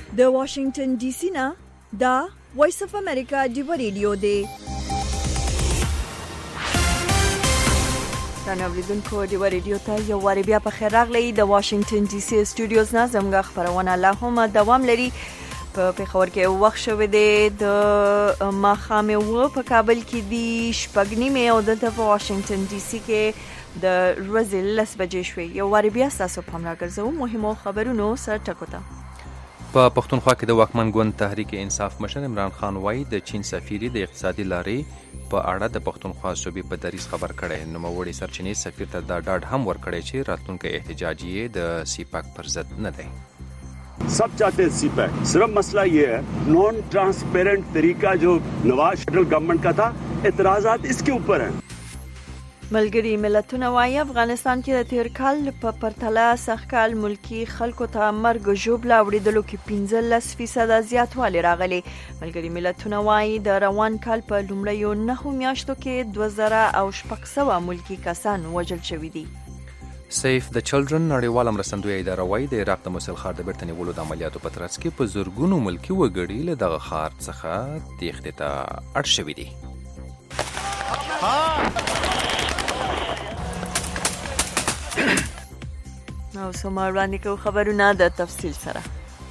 د واشنگټن ډي سي نه دا وایس اف امریکا دی ریډیو دی. اوریدونکو دی ریډیو ته یو واری بیا په خیر راغلی. د واشنگټن ډي سي سټوډیوز نه زموږ خبرونه لا هم دوام لري. په پیښور کې وخت شوه دی د ماښام و په کابل کې دی شپږ نیمه او دلته په واشنگټن ډي سي کې د ورځې 10 بجې شوې. یو واری بیا تاسو په امر راګرځو مهمو خبرونو سره ټکوته. په پښتونخوا کې د واکمن ګوند تحریک انصاف مشر عمران خان وایي د چین سفیر د اقتصادي لارې په اړه د پښتونخوا صوبې په دریس خبر کړی. نوموړي سرچینې سفیر ته دا ډاډ هم ورکړی چې راتلونکی احتجاجیه د سیپاک پر ضد نه دی. सब चाहते हैं सीपैक. सिर्फ मसला ये है नॉन ट्रांसपेरेंट तरीका जो नवाज फेडरल गवर्नमेंट का था, एतराजात इसके ऊपर हैं. ملګری ملتونه وايي افغانستان کې د تیر کال په پرتله سږکال ملکی خلکو ته مرګ ژوبله وړېدلو کې 15% زیاتوالی راغلی. ملګری ملتونه وايي د روان کال په لومړیو 9 میاشتو کې 2600 ملکی کسان وژل شوي دي. سیف د چلډرن نړیواله مرستندویه اداره وايي د عراق د موصل ښار د بیرته نیولو د عملیاتو په ترڅ کې په زرګونو ملکي وګړي له دغه ښار څخه تېښتې ته اړ شوي دي. نو سمار وړاندې کوو خبرونه د تفصیل سره.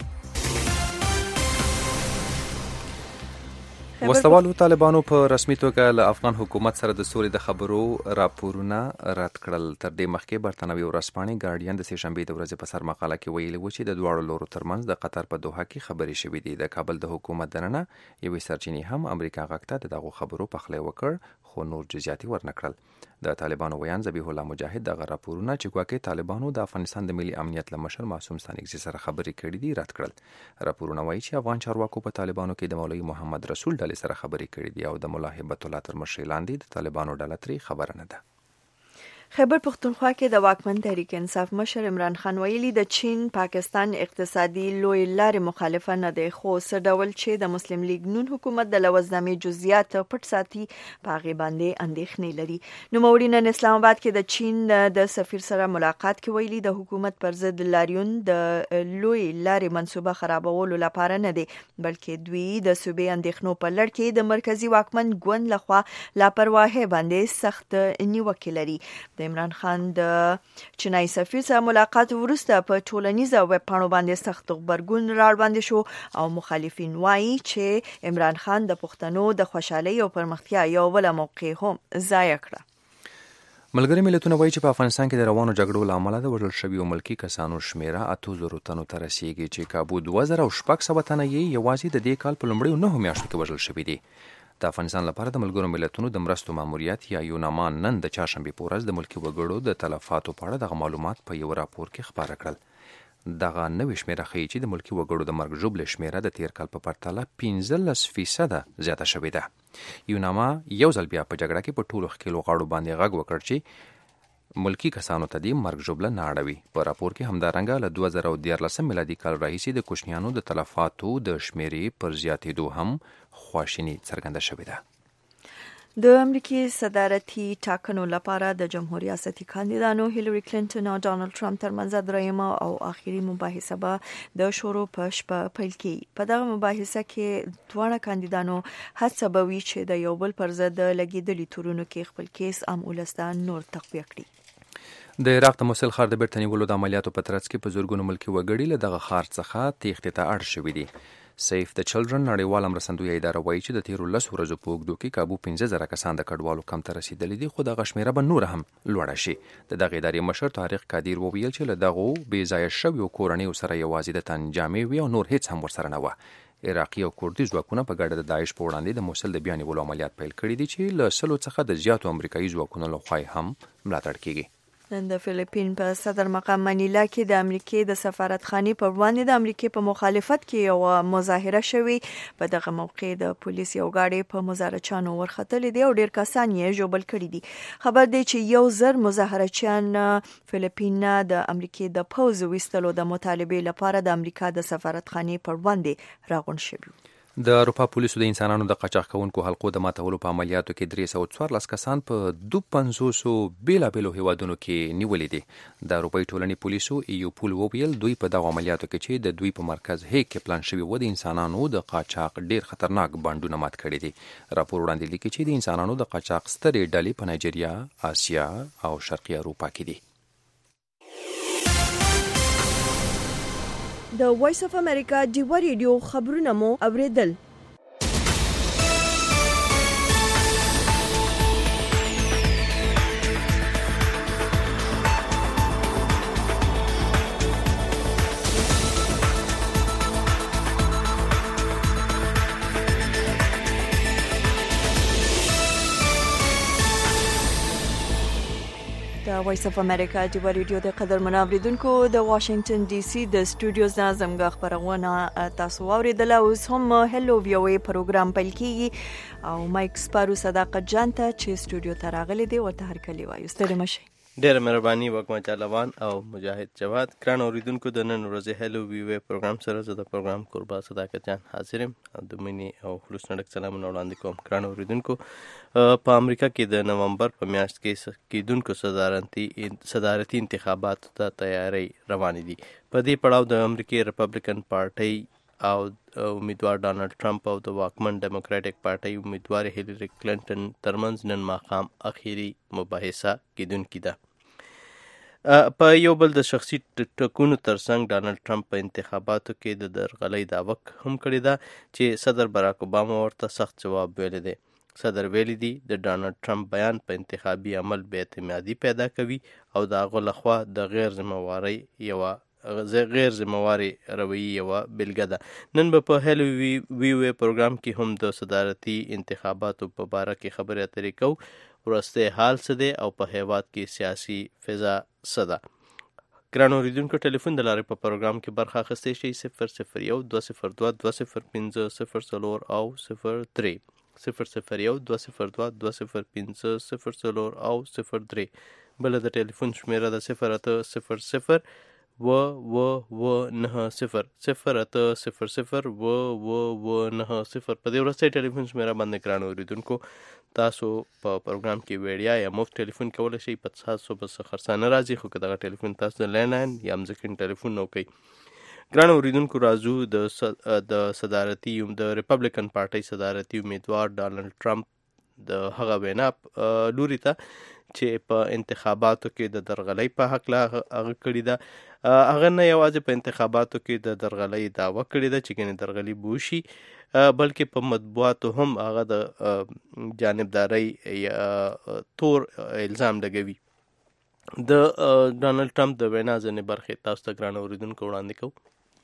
وسوالو طالبانو په رسمي توګه له افغان حکومت سره د سولې د خبرو راپورونه رد کړل. تر دې مخکې برتانوي ورځپاڼې ګارډین د سهشنبې د ورځې په سر مقاله کې ویلي و چې د دواړو لورو ترمنځ د قطر په دوحه کې خبرې شوې دي. د کابل د حکومت دننه یوې سرچینې هم امریکا غږ ته دغه خبرو پخلی وکړ خو نور جزئیات ورنه کړل. د طالبانو ویان ذبیح الله مجاهد دغه راپورونه چې ګواکې طالبانو د افغانستان د ملي امنیت له مشر معصوم ستانکزي سره خبرې کړې دي رد کړل. راپورونه وایي چې افغان چارواکو په طالبانو کې د مولوي محمد رسول ډلې سره خبرې کړې دي او د ملا هیبت الله تر مشرۍ لاندې د طالبانو ډله ترې خبره نه ده. خیبر پختونخوا کې د واکمن تحریک انصاف مشر عمران خان ویلي د چین پاکستان اقتصادي لوی لارې مخالفه نه دی خو څه ډول چې د مسلم لیگ نون حکومت د لوزنامې جزئیات پټ ساتي په هغې باندې اندېښنې لري. نوموړي نن اسلام آباد کې د چین د سفیر سره ملاقات کې ویلي د حکومت پر ضد لاریون د لوی لارې منصوبه خرابولو لپاره نه دی بلکې دوی د صوبې اندېښنو په لړ کې د مرکزی واکمن ګوند لخوا لاپرواهي باندې سخت نیوکې لري. د عمران خان د چینای سفیر سره ملاقات وروسته په ټولنیزه ویب پاڼو باندې سخت غبرګون راوړاندې شو او مخالفین وایي چې عمران خان د پښتنو د خوشحالۍ او پرمختیا یو بل موقع هم ضایع کړه. ملګری ملتونه وایي چې په افغانستان کې د روانو جګړو له امله د وژل شویو ملکي کسانو شمیره 8000 تنو ته رسیږي چې کابو 2600 تنه یې یوازې د دې کال په لومړیو 9 میاشتو کې وژل شوي دي. د افغانستان لپاره د ملګرو ملتونو د مرستو ماموریت یا یوناما نن د چهارشنبې په ورځ د ملکي وګړو د تلفاتو په اړه دغه معلومات په یو راپور کې خپاره کړل. دغه نوې شمیره ښیي چې د ملکي وګړو د مرګ ژوبلې شمیره د تیر کال په پرتله 15% زیاته شوې ده. یوناما یو ځل بیا په جګړه کې په ټولو ښکېلو غاړو باندې غږ وکړ چې ملکی کسانو ته دې مرګ ژوبله نه اړوي. په راپور کې همدارنګه له 2014 میلادي کال راهیسې د کوچنیانو د تلفاتو د شمیرې پر زیاتېدو هم خواشیني څرګنده شوې ده. د امریکای صدارتي ټاکنو لپاره د جمهور ریاستي کاندیدانو هیلری کلینټن او ډانلډ ټرمپ ترمنځ دریمه او آخري مباحثه به د شورو په شپه پیل کیږي. په دغه مباحثه کې دواړه کاندیدانو هڅه به وي چې د یو بل پر ضد لګېدلي تورونو کې خپل کیس عام ولسته نور تقویه کړي. د عراق د موصل ښار د بیرته نیولو د عملیاتو په ترڅ کې په زرګونو ملکي وګړي له دغه ښار څخه تېښتې ته اړ شوي دي. سیف د چلډرن نړیواله مرستندویه اداره وایي چې د تیرو 10 ورځو په اوږدو کې کابو 15000 کسان د کډوالو کمپ ته رسیدلي دي خو دغه شمیره به نوره هم لوړه شي. د دغه ادارې مشر طارق قادیر وویل چې له دغو بې ځایه شویو کورنیو سره یوازې د تن جامې وي او نور هیڅ هم ورسره نه وه. عراقي او کردي ځواکونه په ګډه د داعش په وړاندې د موصل د بیا نیولو عملیات پیل کړي دي چې له 100 څخه د زیاتو امریکایي ځواکونو لخوا هم ملاتړ کیږي. نن د فلیپین په صدر مقام منیلا کې د امریکای د سفارتخانې په وړاندې د امریکای په مخالفت کې یو مظاهره شوې. په دغه موقع د پولیس یو غاړي په مظاهرچیانو ورختلې دي او ډیر کسان یې ژوبل کړي دي. خبر دی چې 1000 مظاهرچیان فلیپین د امریکای د پوز وستلو د مطالبه لپاره د امریکا د سفارتخانې په وړاندې راغون شوي. د اروپا پولیسو د انسانانو د قاچاق کوونکو حلقو د ماتولو په عملیاتو کې 314 کسان په 250 بیلابیلو هیوادونو کې نیولې دي. د اروپایي ټولنې پولیسو ایوپول وویل دوی په دغه عملیاتو کې چې د دوی په مرکز هیګ کې پلان شوي و د انسانانو د قاچاق ډیر خطرناک بانډونه مات کړي دي. راپور وړاندې لیکي چې د انسانانو د قاچاق سترې ډلې په نایجیریا، آسیا او شرقي اروپا کې دي. د وایس اف امریکا ډیوا ریډیو خبرونه مو اوریدل. د وایس اف امریکا ډیوا ریډیو د قدرمنو اوریدونکو د واشنگټن ډي سي د سټوډیوز نه زموږ خبرونه تاسو واوریدل. اوس هم هلو وی او ای پروګرام پیل کیږي او مایک سپارو صداقت جان ته چې سټوډیو ته راغلي دی ورته هرکلی وایو. ستړي مشئ. ډېره مهرباني وکړه چالوان او مجاهد جواد. ګران اوریدونکو د نن ورځې هلو وی او ای پروګرام سره زه د پروګرام قربا صداقت جان حاضر یم او د مینې او خلوص نډک سلامونه وړاندې کوم. ګران اوریدونکو په امریکا کې د نومبر په میاشت کې کېدونکو صدارتي انتخاباتو ته تیاری روانې دي. په دې پړاو د امریکای ریپبلیکن پارټۍ او امیدوار ډانلډ ټرمپ او د واکمن ډیموکراټک پارټۍ امیدوار هیلری کلینټن ترمنځ نن ماښام اخیری مباحثه کېدونکې ده. په یو بل د شخصي ټکونو ترڅنګ ډانلډ ټرمپ په انتخاباتو کې د درغلۍ دعوه هم کړې ده چې صدر براک اوباما ورته سخت جواب ویلی دی. صدر ویلی دی د ډانلډ ټرمپ بیان په انتخابي عمل بې اعتمادي پیدا کوي او د هغه لخوا د غیر ذمهواري رویې یوه بیلګه ده. نن به په هلو وی او ای پروګرام کې هم د صدارتي انتخاباتو په باره کې خبرې اترې کوو. ورستی حال څه دی او په هیواد کې سیاسي فضا څه ده. ګران اوریدونکو ټلیفون د لارې په پروګرام کې برخه اخیستی شئ 001 202 205 04 او 03 001 202 205 04 او 03. بله د ټلیفون شمیره د 0800 و90 0800 و90. په دې ورستی ټلیفون شمیره باندې ګران اوریدونکو تاسو په پروګرام کې ویډیا یا مفت ټلیفون کولی شئ. په تاسو به څه خرڅانه راځي خو که دغه ټلیفون تاسو د لینډلاین یا مځکین ټلیفون نه کوئ. ګران اوریدونکو راځو د صدارتي د ریپبلیکن پارټۍ صدارتي امیدوار ډانلډ ټرمپ د هغه وینا لوري ته چې په انتخاباتو کې د درغلۍ په هکله هغه کړې ده. هغه نه یوازې په انتخاباتو کې د درغلۍ دعوه کړې ده چې ګنې درغلي به وشي بلکې په مطبوعاتو هم هغه د جانبدارۍ تور الزام لګوي. د ډانلډ ټرمپ د وینا ځینې برخې تاسو ته ګران اوریدونکو وړاندې کوو.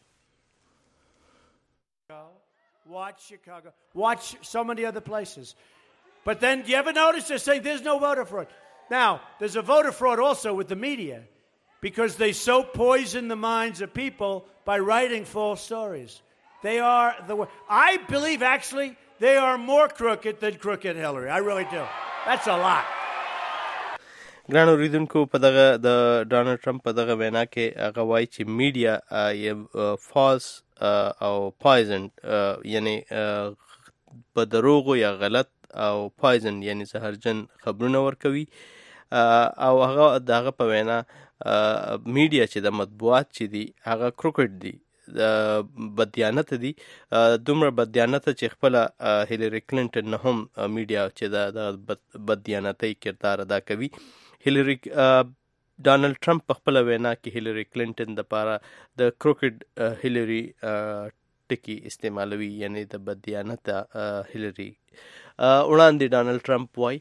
Watch Chicago. Watch so many other places. But then, do you ever notice they say there's no voter fraud? Now, there's a voter fraud also with the media because they so poison the minds of people by writing false stories. They are I believe actually they are more crooked than crooked Hillary. I really do. That's a lot. ګران اوریدونکو په دغه د ډانلډ ټرمپ په دغه وینا کې هغه وایي چې میډیا فالس او پایزن یعنی په دروغو یا غلط او پایزن یعنی زهرجن خبرونه ورکوي او هغه دغه په وینا میډیا چې د مطبوعات چې دي هغه کروکټ دي بدیانت دي دومره بدیانت چې خپل هیلری کلینټن نه هم میډیا چې د بدیانتۍ کردار ادا کوي. هیلری ډانلډ ټرمپ په خپل وینا کې هیلری کلینټن د پاره د کروکټ هیلری ټکی استعمالوي یعنی د بدیانت هیلری. وړاندې ډانلډ ټرمپ وایي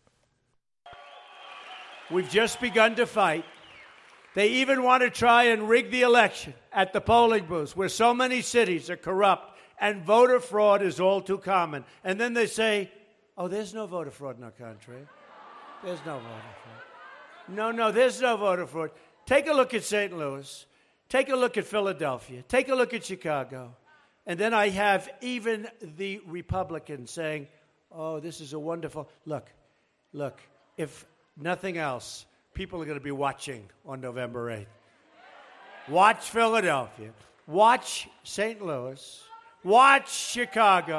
We've just begun to fight. They even want to try and rig the election at the polling booths where so many cities are corrupt and voter fraud is all too common. And then they say, oh, there's no voter fraud in our country. There's no voter fraud. No, there's no voter fraud. Take a look at St. Louis. Take a look at Philadelphia. Take a look at Chicago. And then I have even the Republicans saying, oh, this is a wonderful... Look, if nothing else, people are going to be watching on November 8th. Watch Philadelphia. Watch St. Louis. Watch Chicago.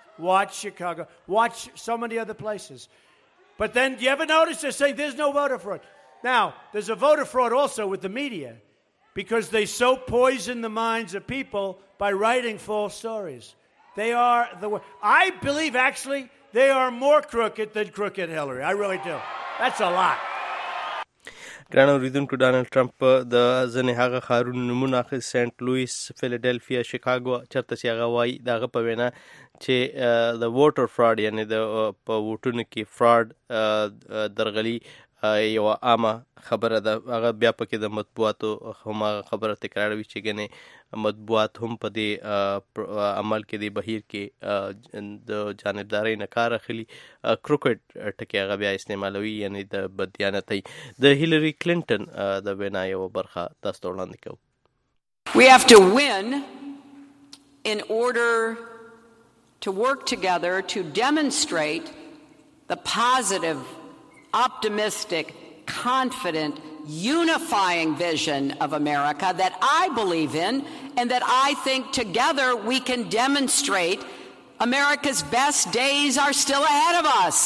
Watch so many other places. But then, do you ever notice they're saying there's no voter fraud? Now, there's a voter fraud also with the media because they so poison the minds of people by writing false stories. They are I believe, actually, they are more crooked than crooked Hillary. I really do. That's a lot. ګران اوریدونکو ډانلډ ټرمپ د ځینې هغه ښارونو نومونه اخیست، سینټ لویس، فیلډلفیا، شیکاګو، چېرته چې هغه وایي د هغه په وینا چې د ووټر فراډ یعنی د په ووټونو کې فراډ درغلي یوه عامه خبره ده. هغه بیا پکې د مطبوعاتو هم هغه خبره تکراروي چې ګنې مطبوعات هم په دې عمل کې د بهیر کې د جانبدارۍ نه کار اخلي. کروکټ ټکي هغه بیا استعمالوي، یعنی د بددیانتۍ. د هیلری کلینټن د وینا یوه برخه تاسو ته وړاندې کوو. We have to win in order to work together to demonstrate the positive, optimistic, confident, unifying vision of America that I believe in and that I think together we can demonstrate America's best days are still ahead of us.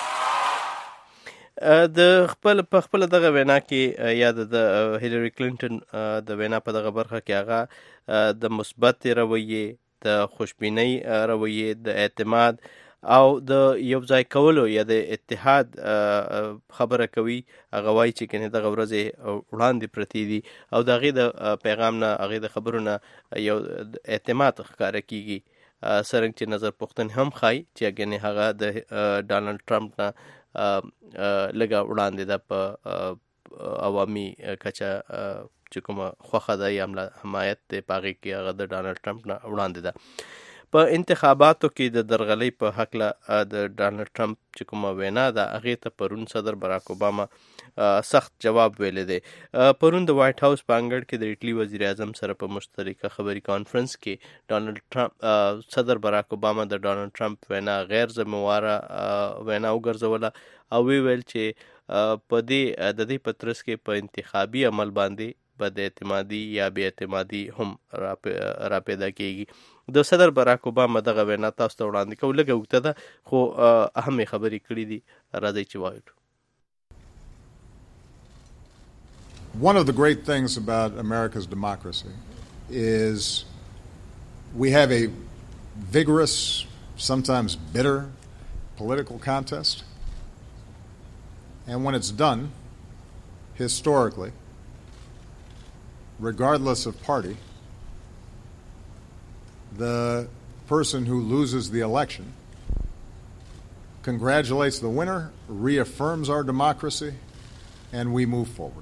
د خپل دغه وینا کې یا د هیلری کلینټن د وینا په دغه برخه کې هغه د مثبت رویې، د خوشبینۍ رویې، د اعتماد او د یو ځای کولو یا د اتحاد خبره کوي. هغه وایي چې کنه دغه ورځې وړاندې پرتې دي او د هغې د پیغام نه، هغې د خبرو نه یو اعتماد ښکاره کیږي. څرنګه چې نظر پوښتنې هم ښایي چې ګنې هغه د ډانلډ ټرمپ نه لږه وړاندې ده په عوامي کچه چې کومه خوښه ده یا حمایت دی په هغې کې هغه د ډانلډ ټرمپ نه وړاندې ده. په انتخاباتو کې د درغلۍ په هکله د ډانلډ ټرمپ چې کومه وینا ده هغې ته پرون صدر براک اوباما سخت جواب ویلی دی. پرون د وایټ هاوس په انګړ کې د ایټلي وزیر اعظم سره په مشترکه خبري کانفرنس کې ډانلډ ټرمپ صدر براک اوباما د ډانلډ ټرمپ وینا غیر ذمهواره وینا وګرځوله او ویل چې په د دې په ترڅ کې په انتخابي عمل باندې بد اعتمادي یا بې اعتمادي هم را پیدا کیږي. د صدر براک اوباما دغه وینا تاسو ته وړاندې کوو. لږه اوږده ده خو اهمې خبرې کړي دي. راځئ چې وایو. One of the great things about America's democracy is we have a vigorous, sometimes bitter political contest. And when it's done, historically, regardless of party, the person who loses the election congratulates the winner, reaffirms our democracy, and we move forward.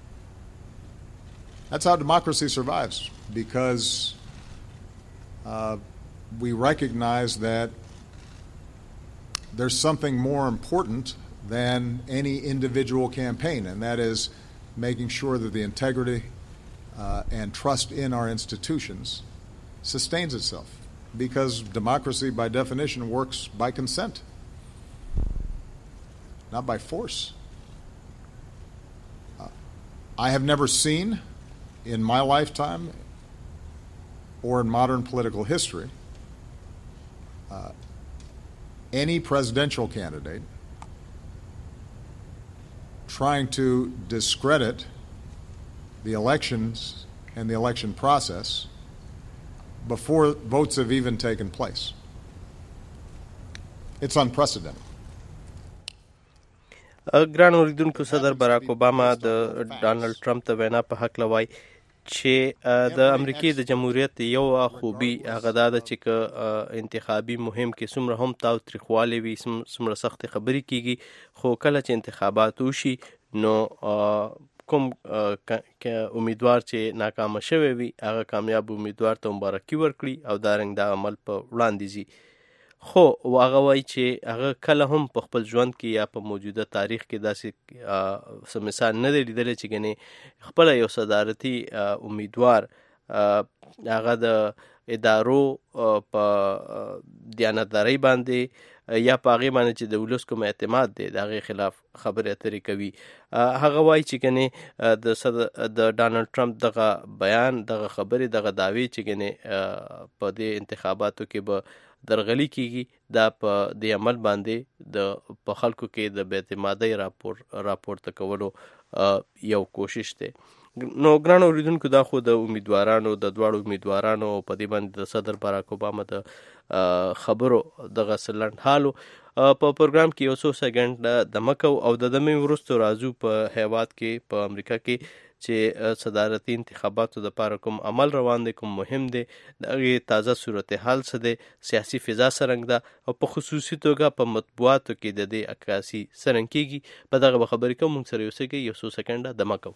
That's how democracy survives, because we recognize that there's something more important than any individual campaign, and that is making sure that the integrity and trust in our institutions sustains itself, because democracy by definition works by consent, not by force. I have never seen in my lifetime or in modern political history any presidential candidate trying to discredit the elections and the election process before votes have even taken place. It's unprecedented. ګران اوریدونکو، صدر براک اوباما د ډانلډ ټرمپ د وینا په هکله وایي چې د امریکې د جمهوریت یو خوبي هغه دا ده چې که انتخابي مهم کې څومره هم تاوتریخوالی وي، څومره سختې خبرې کیږي، خو کله چې انتخابات وشي نو کوم امیدوار چې ناکامه شوی وي هغه کامیاب امیدوار ته مبارکي ورکړي او دارنګ دا عمل په وړاندې ځي. خو هغه وایي چې هغه کله هم په خپل ژوند کې یا په موجوده تاریخ کې داسې څه مثال نه دی لیدلی چې ګنې خپله یو صدارتي امیدوار هغه د ادارو په دیانتدارۍ باندې یا په هغې باندې چې د ولس کوم اعتماد دی د هغې خلاف خبرې اترې کوي. هغه وایي چې کنې د ډانلډ ټرمپ دغه بیان، دغه خبرې، دغه دعوې چې کنې په دې انتخاباتو کې به درغلي کیږي، دا په دې عمل باندې په خلکو کې د بې اعتمادۍ راپورته کولو یو کوشش دی. نو ګران اوریدونکو، دا خو د امیدوارانو، د دواړو امیدوارانو په دې باندې د صدر باراک اوباما د خبرو دغه لنډ حالو. په پروګرام کې یو څو سکنډ دمه کوو او د دمې وروسته راځو په هیواد کې، په امریکا کې چې صدارتي انتخاباتو دپاره کوم عمل روان دی، کوم مهم دی، د هغې تازه صورتحال څه دی، سیاسي فضا څرنګه ده، او په خصوصي توګه په مطبوعاتو کې د دې عکاسي څرنګه کېږي. په دغه به خبرې کوو. موږ سره اوسئ، یو څو سکنډه دمه کوو.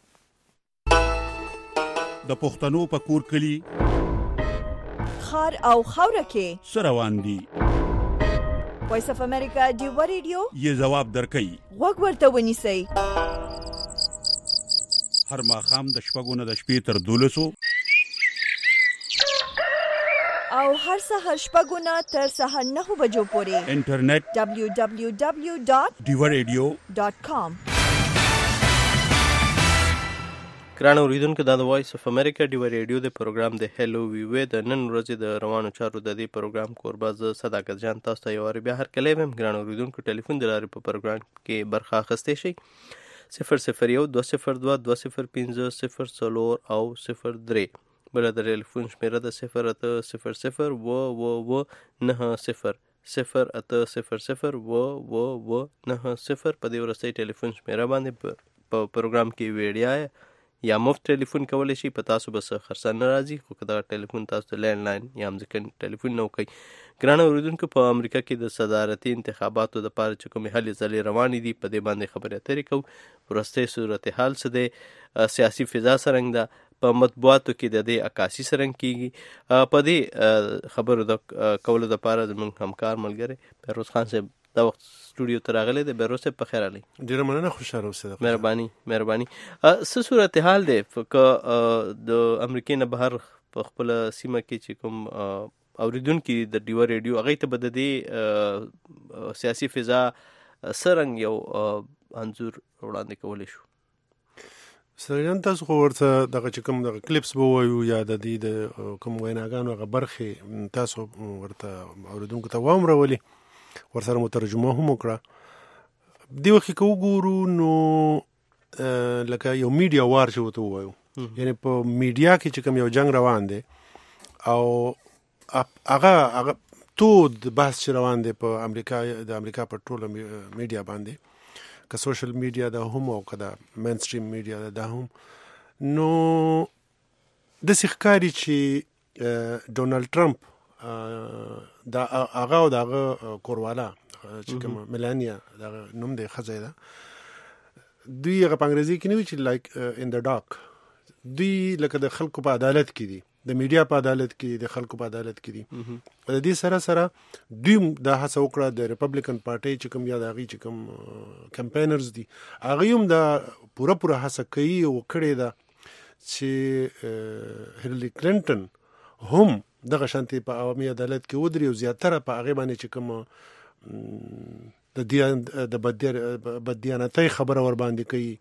د پښتنو په کور کلي خار او خاوره کې څه روان دي؟ وایس اف امریکا ډیوا ریډیو یې ځواب درکوي. غوږ ورته ونیسئ. هر ماښام د 6 نه د شپې تر 12 او هر سهار 6 نه تر سهار 9 بجو پورې انټرنیټ www.diwaradio.com. ګران اوریدونکو، دا د وایس اف امریکا ډیوا ریډیو د پروګرام د هلو ویوې د نن ورځې د روانو چارو د دې پروګرام کوربه زه صداقت جان تاسو ته یو وار بیا هرکلی وایم. ګران اوریدونکو، ټلیفون د لارې په پروګرام کې برخه اخیستی شئ. 001-202-205-04 او 03. بله د ټلیفون شمیره د 080-00-900 080-00-900. په دې وروستۍ ټلیفون شمیره باندې په پروګرام کې ویډیا یا مفت ټلیفون کولی شي. په تاسو به څه خرڅه نه راځي، خو که دغه ټلیفون تاسو ته لینډ لاین یا مځکن ټلیفون نه وکړئ. ګران اوریدونکو، په امریکا کې د صدارتي انتخاباتو دپاره چې کومې هلې ځلې روانې دي، په دې باندې خبرې اترې کوو. وروستی صورتحال څه دی، سیاسي فضا څرنګه ده، په مطبوعاتو کې د دې عکاسي څرنګه کېږي. په دې خبرو د کولو دپاره زموږ همکار ملګری بهروز خان صاحب دا وخت سټوډیو ته راغلی دی. بهروز صاحب په خیر علی. ډېره مننه، خوشحاله اوسئ. مهرباني. څه صورتحال دی که د امریکې نه بهر په خپله سیمه کې چې کوم اوریدونکي د ډیوا ریډیو هغوی ته به د دې سیاسي فضا څرنګه یو انځور وړاندې کولی شو؟ سریان تاسو خو ورته دغه چې کوم دغه کلیپس به ووایو یا د دې د کوم ویناګانو هغه برخې تاسو ورته اوریدونکو ته واورولې، ورسره مو ترجمه هم وکړه. دې وخت کې که وګورو نو لکه یو میډیا وار چې ورته ووایو، یعنې په میډیا کې چې کوم یو جنګ روان دی او هغه تود بحث چې روان دی په د امریکا په ټوله میډیا باندې، که سوشل میډیا ده هم او که د مین سټریم میډیا ده هم، نو داسې ښکاري چې ډونالډ ټرمپ دا هغه او د هغه کورواله چې کومه میلانیا دغه نوم دی ښځه ده، دوی هغه په انګریزي کې نه وي چې لایک ان د ډاک، دوی لکه د خلکو په عدالت کې دي، د میډیا په عدالت کې دي، د خلکو په عدالت کې دي. د دې سره دوی دا هڅه وکړه د ریپبلیکن پارټۍ چې کوم یا د هغې چې کوم کمپینرز دي هغوی هم دا پوره هڅه کوي او کړې ده چې هیلري کلینټن هم دغه شانتې په عوامي عدالت کې ودري او زیاتره په هغې باندې چې کوم د بددیانتۍ خبره ور باندې کوي،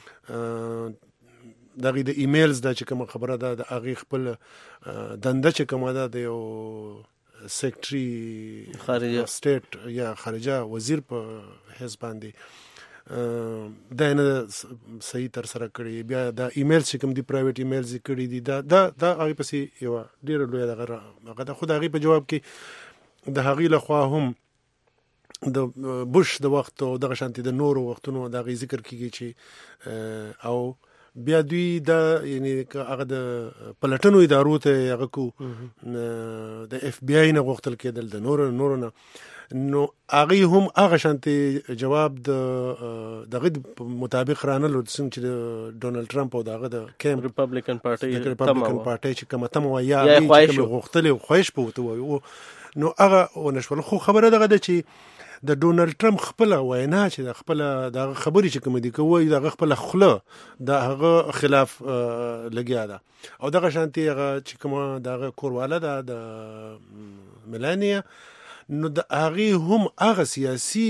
دغه د ایمیلز دا چې کوم خبره ده د هغې خپل دنده چې کومه ده د یو سیکرټري خارجه سټیټ یا خارجه وزیر په حیث باندې دا نه صحیح تر سره کړي، بیا دا ایمیل چې کوم دي پرایویټ ایمیلز یې کړي دي، دا هغې پسې یوه ډېره لویه دغه ده. خو د هغې په جواب کې د هغې لخوا هم د بوش د وخت او دغه شانتې د نورو وختونو د هغې ذکر کېږي چې او بیا دوی دا یعنی هغه د پلټنو ادارو ته هغه کو د اف بی آی نه غوښتل کېدل د نورو نه، نو هغې هم هغه شانتې جواب دغه مطابق رانلو څنګه چې د ډونالډ ټرمپ او دغه د ریپبلیکن پارټۍ چې کومه تمه وه یا هغې غوښتلې خواهش په ورته وایو، نو هغه ونه شول. خو خبره دغه ده چې د ډونالډ ټرمپ خپله وینا چې د خپله دغه خبرې چې کومې دي که وایي د هغه خپله خوله د هغه خلاف لګیا ده، او دغه شانتې هغه چې کومه د هغه کورواله ده د میلانیا نو د هغې هم هغه سیاسي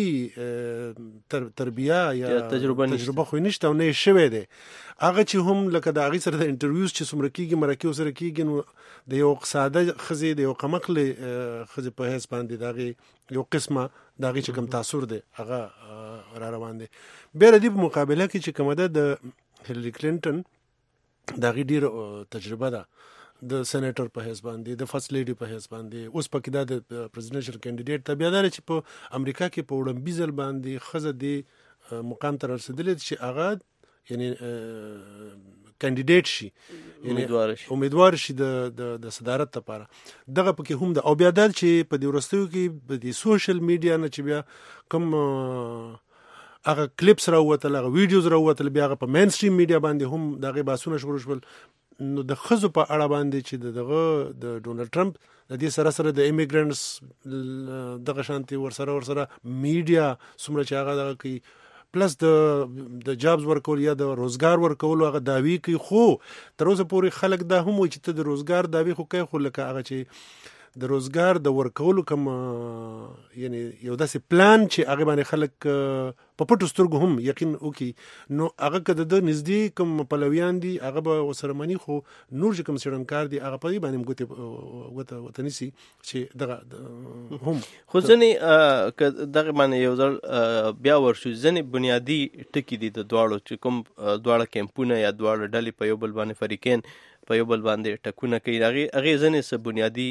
تربیه یا تجربه خو نشته او نه یې شوی دی. هغه چې هم لکه د هغې سره د انټرویوز چې څومره کېږي مرکې سره کېږي نو د یو ساده ښځې د یو کمقلې ښځې په حیث باندې د هغې یو قسمه د هغې چې کوم تاثر دی هغه را روان دی. بیا د دې په مقابله کې چې کومه ده د هیلري کلینټن د هغې ډېره تجربه ده د سینیټر په حیث باندې د فرست لیډي په حیث باندې. اوس پکې دا د پریزیډنشل کینډیډیټ ته بیا دا چې په امریکا کې په وړاندیز باندې ښځه دې مقام ته رسېدلې چې هغه یعنی کینډیډیټ شي یعنی امیدوار شي د صدارت لپاره. دغه پکې هم ده. او بیا دا چې په دې وروستیو کې د سوشل میډیا نه چې بیا کوم هغه کلیپس راووتل هغه ویډیوز راووتل بیا هغه په مین سټریم میډیا باندې هم د هغې بحثونه شروع شول. نو د ښځو په اړه باندې چې دغه د ډونالډ ټرمپ د دې سره سره د ایمیګرنټس دغه شانتي ورسره میډیا څومره چې هغه دغه کوي پلس د جابز ورکول یا د روزګار ورکول هغه دعوی کوي. خو تر اوسه پورې خلک دا هم وایي چې ته د روزګار دعوی خو کوي خو لکه هغه چې د روزګار د ورکولو کوم یعنی یو داسې پلان چې هغه باندې خلک په پټو سترګو هم یقین وکړي نو هغه که د نږدې کوم پلویان دي هغه به ورسره مني. خو نور چې کوم څېړنکار دي هغه په دې باندې ګوته نیسي چې دغه هم خو ځینې که دغه باندې یو ځل بیا ورشو ځینې بنیادي ټکي دي د دواړو چې کوم دواړه کیمپونه یا دواړه ډلې په یو بل باندې فریقین په یو بل باندې ټکونه کوي. هغې ځینې څه بنیادي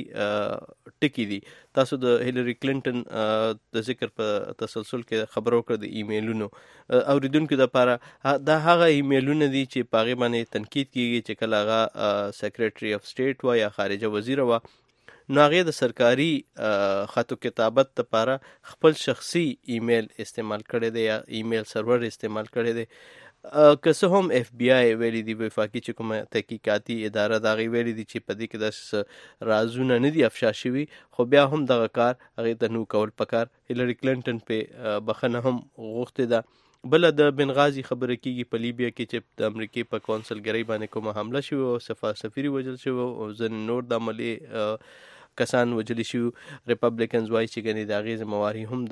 ټکي دي. تاسو د هیلري کلینټن د ذکر په تسلسل کې خبرو کړه د ایمیلونو اوریدونکو دپاره دا هغه ایمیلونه دي چې په هغې باندې تنقید کېږي چې کله هغه سیکریټري اف سټیټ وه یا خارجه وزیره وه نو هغې د سرکاري خط و کتابت دپاره خپل شخصي ایمیل استعمال کړی دی یا ایمیل سرور استعمال کړی دی. که څه هم اف بی آی ویلي دي وفاقي چې کومه تحقیقاتي اداره د هغې ویلي دي چې په دې کې داسې رازونه نه دي افشا شوي خو بیا هم دغه کار هغې ته نو کول پکار. هیلري کلینټن پې بخښنه هم غوښتې ده. بله د بنغازي خبره کېږي په لیبیا کې چې د امریکې په کونسلګرۍ باندې کومه حمله شوې او سفیر وژل شوی او ځینې نور د عملي کسان وژلي شوي. ریپبلیکنز وایي چې ګنې د هغې ذمواري هم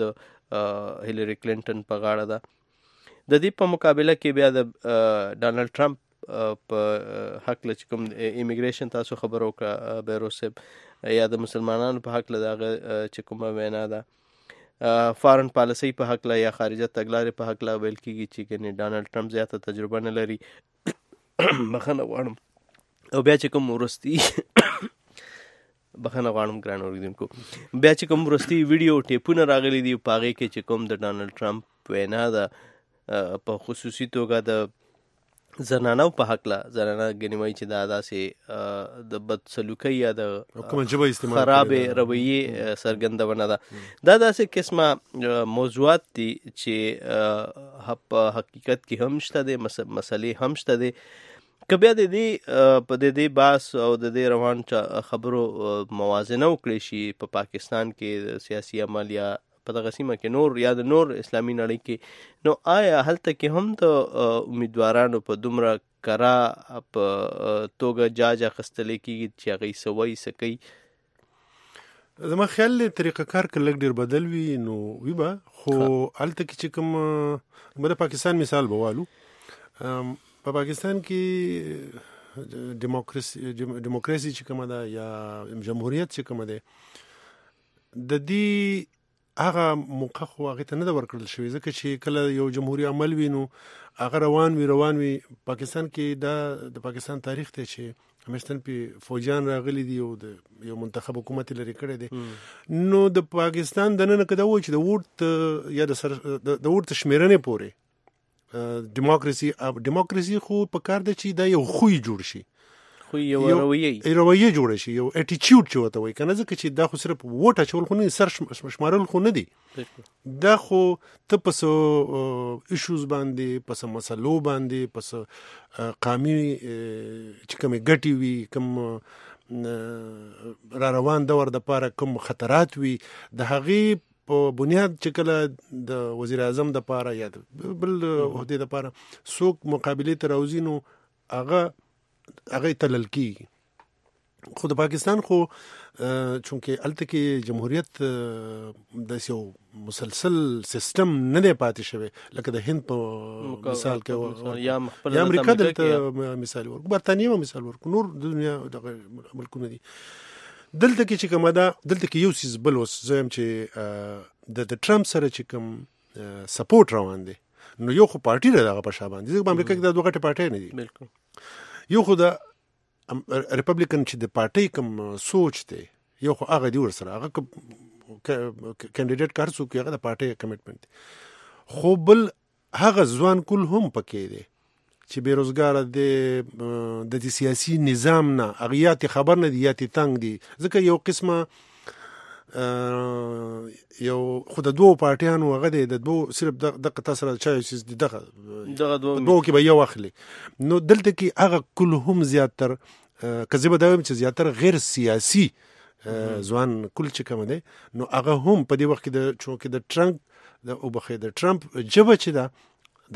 د هیلري کلینټن په غاړه ده. د دې په مقابله کې بیا د ډانلډ ټرمپ په حق له چې کوم ایمیګریشن تاسو خبر وکړه بیروز صاحب یا د مسلمانانو په حق له د هغه چې کومه وینا ده فارن پالیسۍ په حق له یا خارجه تګلارې په حق له ویل کېږي چې ګنې ډانلډ ټرمپ زیاته تجربه نه لري. بخښنه غواړم. او بیا چې کوم وروستي بخښنه غواړم ګران اورېدونکو بیا چې کوم وروستي ویډیو ټیپونه راغلي دي په هغې کې چې کوم د ډانلډ ټرمپ وینا ده په خصوصي توګه د زنانو په حق له زنانه ګنې وایي چې دا داسې د بدسلوکۍ یا د خرابې رویې څرګندونه ده. دا داسې قسمه موضوعات دي چې په حقیقت کې هم شته دی مسلې هم شته دی. که بیا د دې په دې بحث او د دې روان خبرو موازنه وکړی شي په پاکستان کې سیاسي عمل یا په دغه سیمه کې نور یا د نور اسلامي نړۍ کې نو آیا هلته کې هم د امیدوارانو په دومره کرا په توګه جاج اخیستلی کېږي چې هغوی څه وایي څه کوي؟ زما خیال دی طریقه کار که لږ ډېر بدل وي نو وي به خو هلته کې چې کوم د پاکستان مثال به والو په پاکستان کې ډیموکراسي چې کومه ده یا جمهوریت چې کومه ده د دې هغه موقع خو هغې ته نه ده ورکړل شوې ځکه چې کله یو جمهوري عمل وي نو هغه روان وي. پاکستان کې دا د پاکستان تاریخ دی چې همیشتن پې فوجیان راغلي دي او د یو منتخب حکومت لري کړی دی. نو د پاکستان دننه که دا وایي چې د ووټ یا د ووټ شمېرنې پورې ډیموکراسي خو په کار ده چې دا یو خوی جوړ شي خو یو رویه جوړه شي یو اټیچیوډ چې ورته وایي که نه ځکه چې دا خو صرف ووټ اچول خو نه دي سر شمارل خو نه دي دا خو ته په څه ایشوز باندې په څه مسلو باندې په څه قامي چې کومې ګټې وي کوم را روان دور دپاره کوم خطرات وي د هغې په بنیاد چې کله د وزیر اعظم دپاره یا بل عهدې دپاره څوک مقابلې ته راوځي نو هغه تلل کېږي خو د پاکستان خو چونکې الته کې جمهوریت د یو مسلسل سیستم نه دی پاتې شوی لکه د هند په مثال کې یا امریکا دلته مثال ورکو برتانیه مثال ورکو نور د دنیا دغه ملکونه دي دلته کې چې کومه ده دلته کې یو څیز بل اوس زم چې د ټرمپ سره چې کوم سپورټ روان دي نو یو خو پارټي ده دغه په شابان دي په امریکا کې د دوه غټه پارټي نه دي بالکل یو خو د ریپبلیکن چې د پارټي کوم سوچ دی یو خو هغه دی ورسره هغه کینډیډیټ کار څوک هغه د پارټي کمټمنټ خو بل هغه ځوان کول هم پکې دی چې بیروزګار دی د سیاسي نظام نه اغیات خبر نه دی یا تنګ دی ځکه یو قسمه یو خود د دوه پارټیانو هغه دی د دوه صرف دغه تاسو چا چې دغه دوه کې به یو اخلي نو دلته کې هغه کل هم زیاتر کذب داوم چې زیاتر غیر سیاسي ځوان کل چې کوم دی نو هغه هم په دې وخت کې د چونکې د ټرمپ د وبخې د ټرمپ جبه چې دا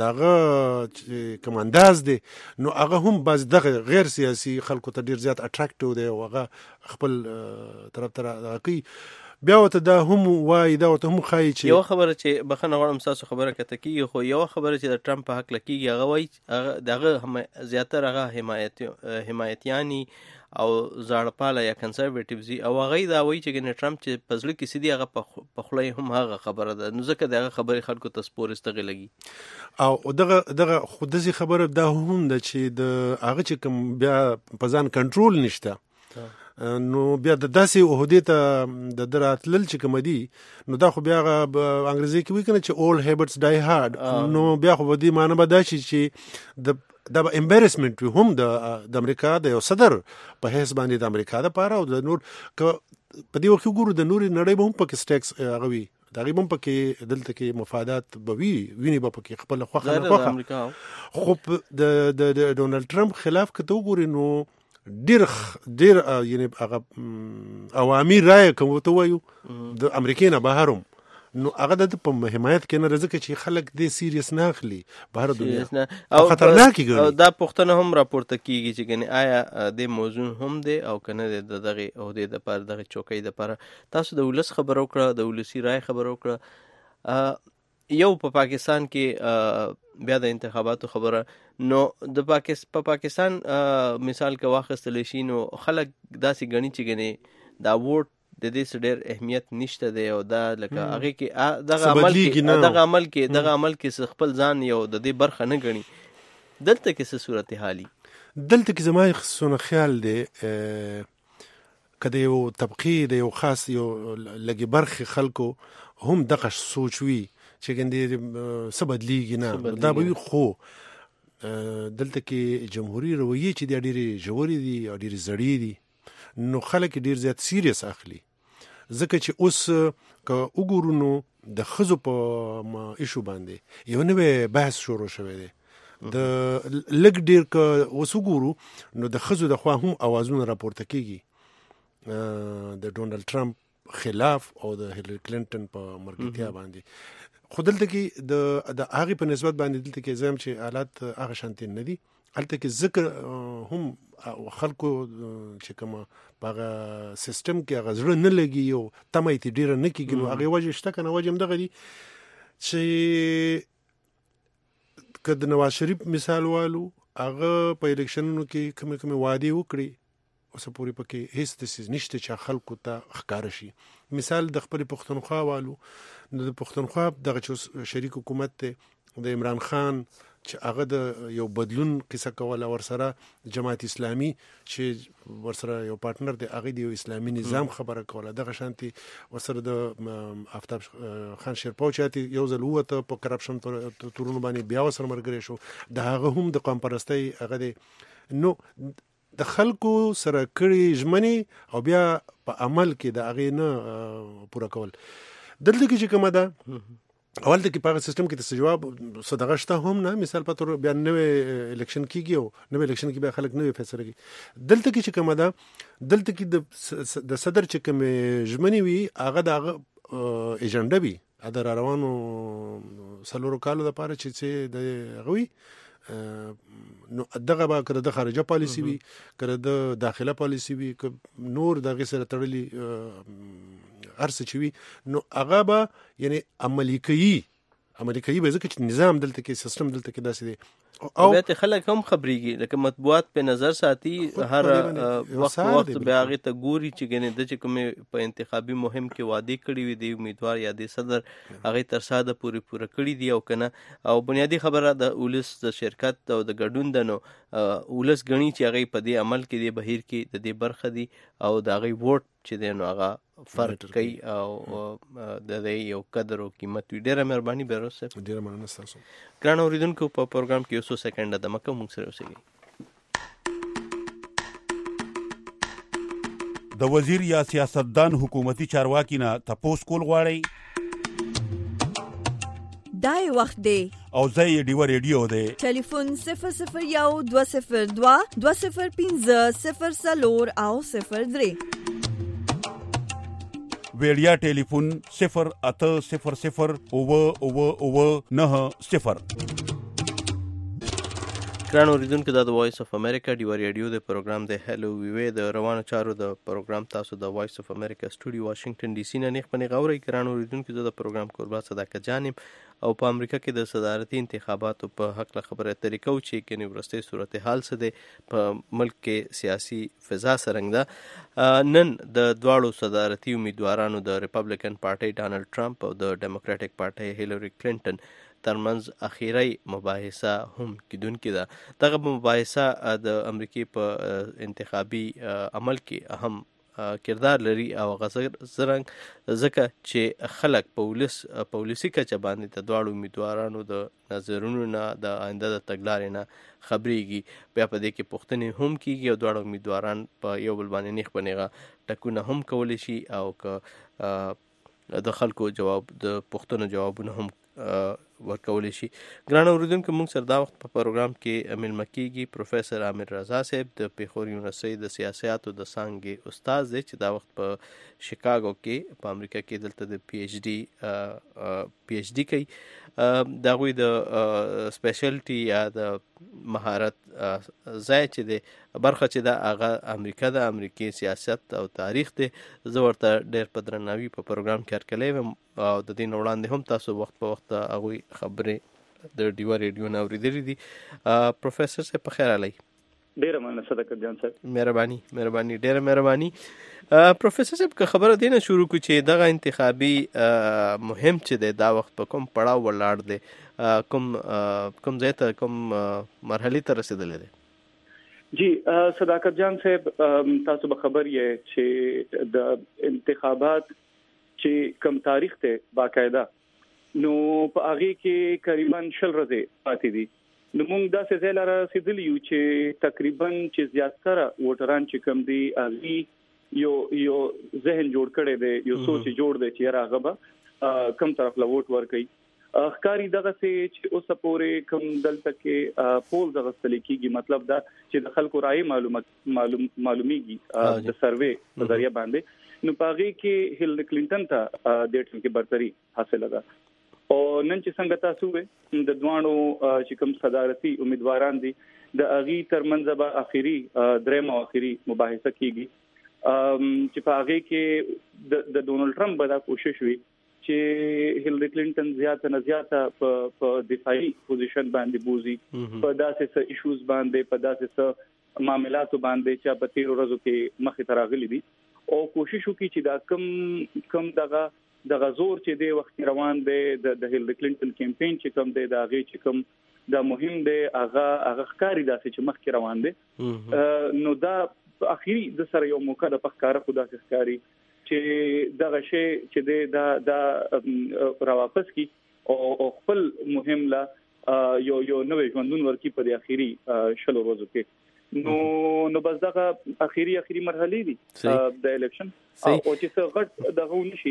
دغه کمانداز دی نو هغه هم باز دغه غیر سیاسي خلکو ته ډیر زیات اټریکټیو دی او هغه خپل طرف ته کوي بیا وته دا هم وای دا وته هم خای چې یو خبره چې بخنه غواړم تاسو خبره کته کیږي خو یو خبره چې د ټرمپ په حق لکېږي هغه وای دغه زیاتره هغه حمایتیانی او زړپاله یا کنزرویټیوزي او هغه دا وایي چې ټرمپ چې پزله کې سیدي هغه په خلای هم هغه خبره ده نو ځکه دغه خبره خلکو ته سپور استغلګي او دغه خودسي خبره دا هم ده چې د هغه چې کوم بیا پزان کنټرول نشته نو بیا د داسې عہدې ته د دراتل چې کوم دي نو دا خو بیا انګریزي کې وایي کنه چې اول هابټس ډای هارد نو بیا خو دې معنی به دا چې د امبیرسمنت هم د امریکا د یو صدر په هیڅ باندې د امریکا د پاره او د نور په دې وخت ګورو د نوري نړۍ به هم پکې سټیکس غوي دغه هم پکې دلته کې مفادات بوي ویني به پکې خپل خوخه نه خوخه خو د ډونالد ټرمپ خلاف کته وګوري نو ډیر یعنی هغه عوامي رائے کوم ته وایو د امریکا نه بهرم نو هغه د په حمایت کې نه رزق چې خلک دې سیریس نه اخلي بهر دنیا او خطرناک ګڼي دا پښتنه هم راپورته کیږي چې ګنې آیا د موضوع هم دی او کنه دغه او د پر دغه چوکۍ د پر تاسو د ولس خبر وکړه د ولسی رائے خبر وکړه یو په پاکستان کې بیا د انتخاباتو خبره نو د پاکستان مثال کې واخیستل شي نو خلک داسې غني چې غني دا ووټ د دې ډېر اهمیت نشته دی او دا لکه هغه کې دغه عمل کې خپل ځان یو د دې برخه نه غني دلته کې څه صورتحالي دلته کې زما خصونه خیال دی کله یو طبقه د یو خاص یو لګي برخه خلکو هم دغه سوچ وی چې ګندې سبدلیږي نه دا به خو دلته کې جمهوریت رویه چې د ډېری جوړې دي او ډېری زړې دي نو خلک ډېر زیات سیریس اخلي ځکه چې اوس که وګورو نو د خزو په ایشو باندې یو نوې بحث شروع شوی دی د لګ ډېر که اوس وګورو نو د خزو د خوا هم اوازونه راپورته کیږي د ډونالد ټرمپ خلاف او د هیلری کلینټن په مرګتیا باندې خو دلته کې د هغه په نسبت باندې دلته کې زم چې حالات هغه شانتي نه دي دلته کې ذکر هم خلکو چې کوم په سیستم کې هغه زړه نه لګي او تمه یې ډیره نه کیږي نو هغه وجه شته کنه وجه هم دغه دي چې کله نواز شریف مثال والو هغه په الیکشنونو کې کوم وعده وکړي اوس پوری پکې هیڅ د نشته چې خلکو ته ښکار شي مثال د خپل پښتونخوا والو د پښتونخوا دغه شریک حکومت ته د عمران خان چې هغه د یو بدلون قصه کوله ورسره جماعت اسلامي چې ورسره یو پارټنر دی هغه د یو اسلامي نظام خبره کوله دغه شانتي ورسره د آفتاب خان شیرپاو چې یو ځل وته په کرپشن تورونو باندې بیا وسره مرګري شو د هغه هم د قوم پرستی هغه دی نو د خلکو سره کړي ژمنې او بیا په عمل کې د هغې نه پوره کول دلته کې چې کومه ده اول ته کې په هغه سیستم کې ته جواب صدقه شته هم نه مثال په تور بیا نوې الیکشن کېږي او نوې الیکشن کې بیا خلک نوې فیصله کوي دلته کې چې کومه ده دلته کې د صدر چې کوم ژمنې وي هغه د هغه ایجنډا وي د روانو سلورو کالو لپاره چې د غوي نو دغه به کړه د خارجه پالیسی وي کړه د داخله پالیسی وي نور دغه سره تړلي ارڅ چوي نو هغه به یعنی عملی کوي به ځکه چې نظام دلته کې سیستم دلته کې داسې دی او به خلک هم خبريږي لکه مطبوعات په نظر ساتي هر وخت به هغه ته ګوري چې ګنې د چې کوم په انتخابي مهم کې وعده کړی وي دی امیدوار یا د صدر هغه تر ساده پوره کړی دی او کنه او بنیادی خبره د اولس د شرکت او د ګډون د نو اولس غني چې هغه په دې عمل کې دی بهیر کې د دې برخه دی او د هغه ووټ چې دی نو هغه فرق کوي او د دې یو قدر او قیمت ډیره مهرباني به روسه ډیره مننه تاسو ګران اوریدونکو په پروګرام کې 100 سکند د مکه موږ سره اوسئ د وزیر یا سیاستدان حکومتي چارواکي نه تپوس کول غواړي دای وخت دی او زه ډیو ریډیو دی ټلیفون 001-202-205-0 او 03 ویډیا ټلیفون 080009990 ګران اوریدونکو دا د وایس اف امریکا ډیو ریډیو د پروګرام د هلو وی د روانو چارو د پروګرام تاسو د وایس اف امریکا سټوډیو واشنگټن ډي سي نه نیخ پنی غوړی ګران اوریدونکو د پروګرام قربا صداقت جانم او په امریکا کې د صدارتي انتخاباتو په حق له خبره طریقو چې کني ورسته صورتحال څه ده په ملک کې سیاسي فضا سرنګ ده نن د دواړو صدارتي امیدوارانو د ریپبلیکن پارټي ډانلډ ټرمپ او د ډیموکراټک پارټي هیلری کلینټن ترمنځ اخیری مباحثه هم کیدونکې ده دغه مباحثه د امریکای په انتخابي عمل کې اهم کردار لري او غزرنګ ځکه چې خلک پولیسي کچه باندې د دواړو امیدوارانو د نظرونو نه د آینده د تګلارې نه خبرېږي بیا په دې کې پوښتنې هم کیږي او دواړو امیدواران په یو بل باندې نیخ بنېغه ټکونه هم کولی شي او که د خلکو د پوښتنو جوابونه هم ورکولی شي ګران اوریدونکو موږ سره دا وخت په پروګرام کې ملمه کیږي پروفیسور عامر رضا صاحب د پیښور یونیورسيټي د سیاستو د څانګې استاد دی چې دا وخت په شیکاګو کې په امریکا کې دلته د پی ایچ ډي کوي دا غوي د سپیشلټي یا د مهارت ځای چې دی برخه چې دا هغه امریکا د امریکای سیاست او تاریخ دی زه ورته ډېر په درناوي په پروګرام کې هرکلی وم او د دې وړاندې هم تاسو وخت په وخت هغه خبرې د ډیو ریډیو نه اوریدلې دي پروفیسور صاحب په خیر علي ډیره مننه صدقت جان صاحب مهرباني ډیره مهرباني پروفیسور صاحب که خبره دینه شروع کو چې دغه انتخابي مهم چې دا وخت په کوم پړاو ولاړ دی کوم ځای ته کوم مرحله ته رسیدلې ده جی صدقت جان صاحب تاسو به خبر یې چې د انتخابات چې کم تاریخ ته باقاعده نو په هغه کې تقریبا 10 ورځې پاتې دي نو موږ داسې ځای لاره رسیدلی یو چې تقریبا چې زیاتره ووټران چې کم دي هغه یو ذهن جوړ کړي دي یو سوچ جوړ دي چې هغه به کم طرف لا ووټ ورکړي اخکاری دغه چې اوس پورې کم دلته کې پول دغه سلیکيږي مطلب دا چې د خلکو رائے معلومیږي د سروې په ذریعہ باندې نو پاغي کې هیلری کلینټن ته د ټیم کې برتري حاصله ده او نن چې څنګه تاسو د دوانو چې کوم صدارتي امیدواران دي د اغي ترمنځ به اخیری درېمه اخیری مباحثه کیږي چې پاغي کې د ډونلډ ټرمپ به دا کوشش وي چې هیلری کلینټن زیاته په دفاعي پوزیشن باندې بوزي په داسې څه ایشوز باندې په داسې څه معاملاتو باندې چې په 13 ورځو کې مخې ته راغلي دي او کوشش وکړي چې دا کم دغه زور چې دی وخت روان دی د هیلری کلینټن کمپاین چې کم دی دا غي چې کم دا مهم دی هغه ښکاری داسې چې مخ کې روان دی نو دا اخیری د سره یو موقع د پخکاره خدا ښکاری چې دغه شی چې دا راواپس کی او خپل مهم لا یو نوې ژوندون ورکی په د اخیری شلو ورځو کې نو بس دغه اخیری مرحله دي د الیکشن او چې څه غټ دغه ونشي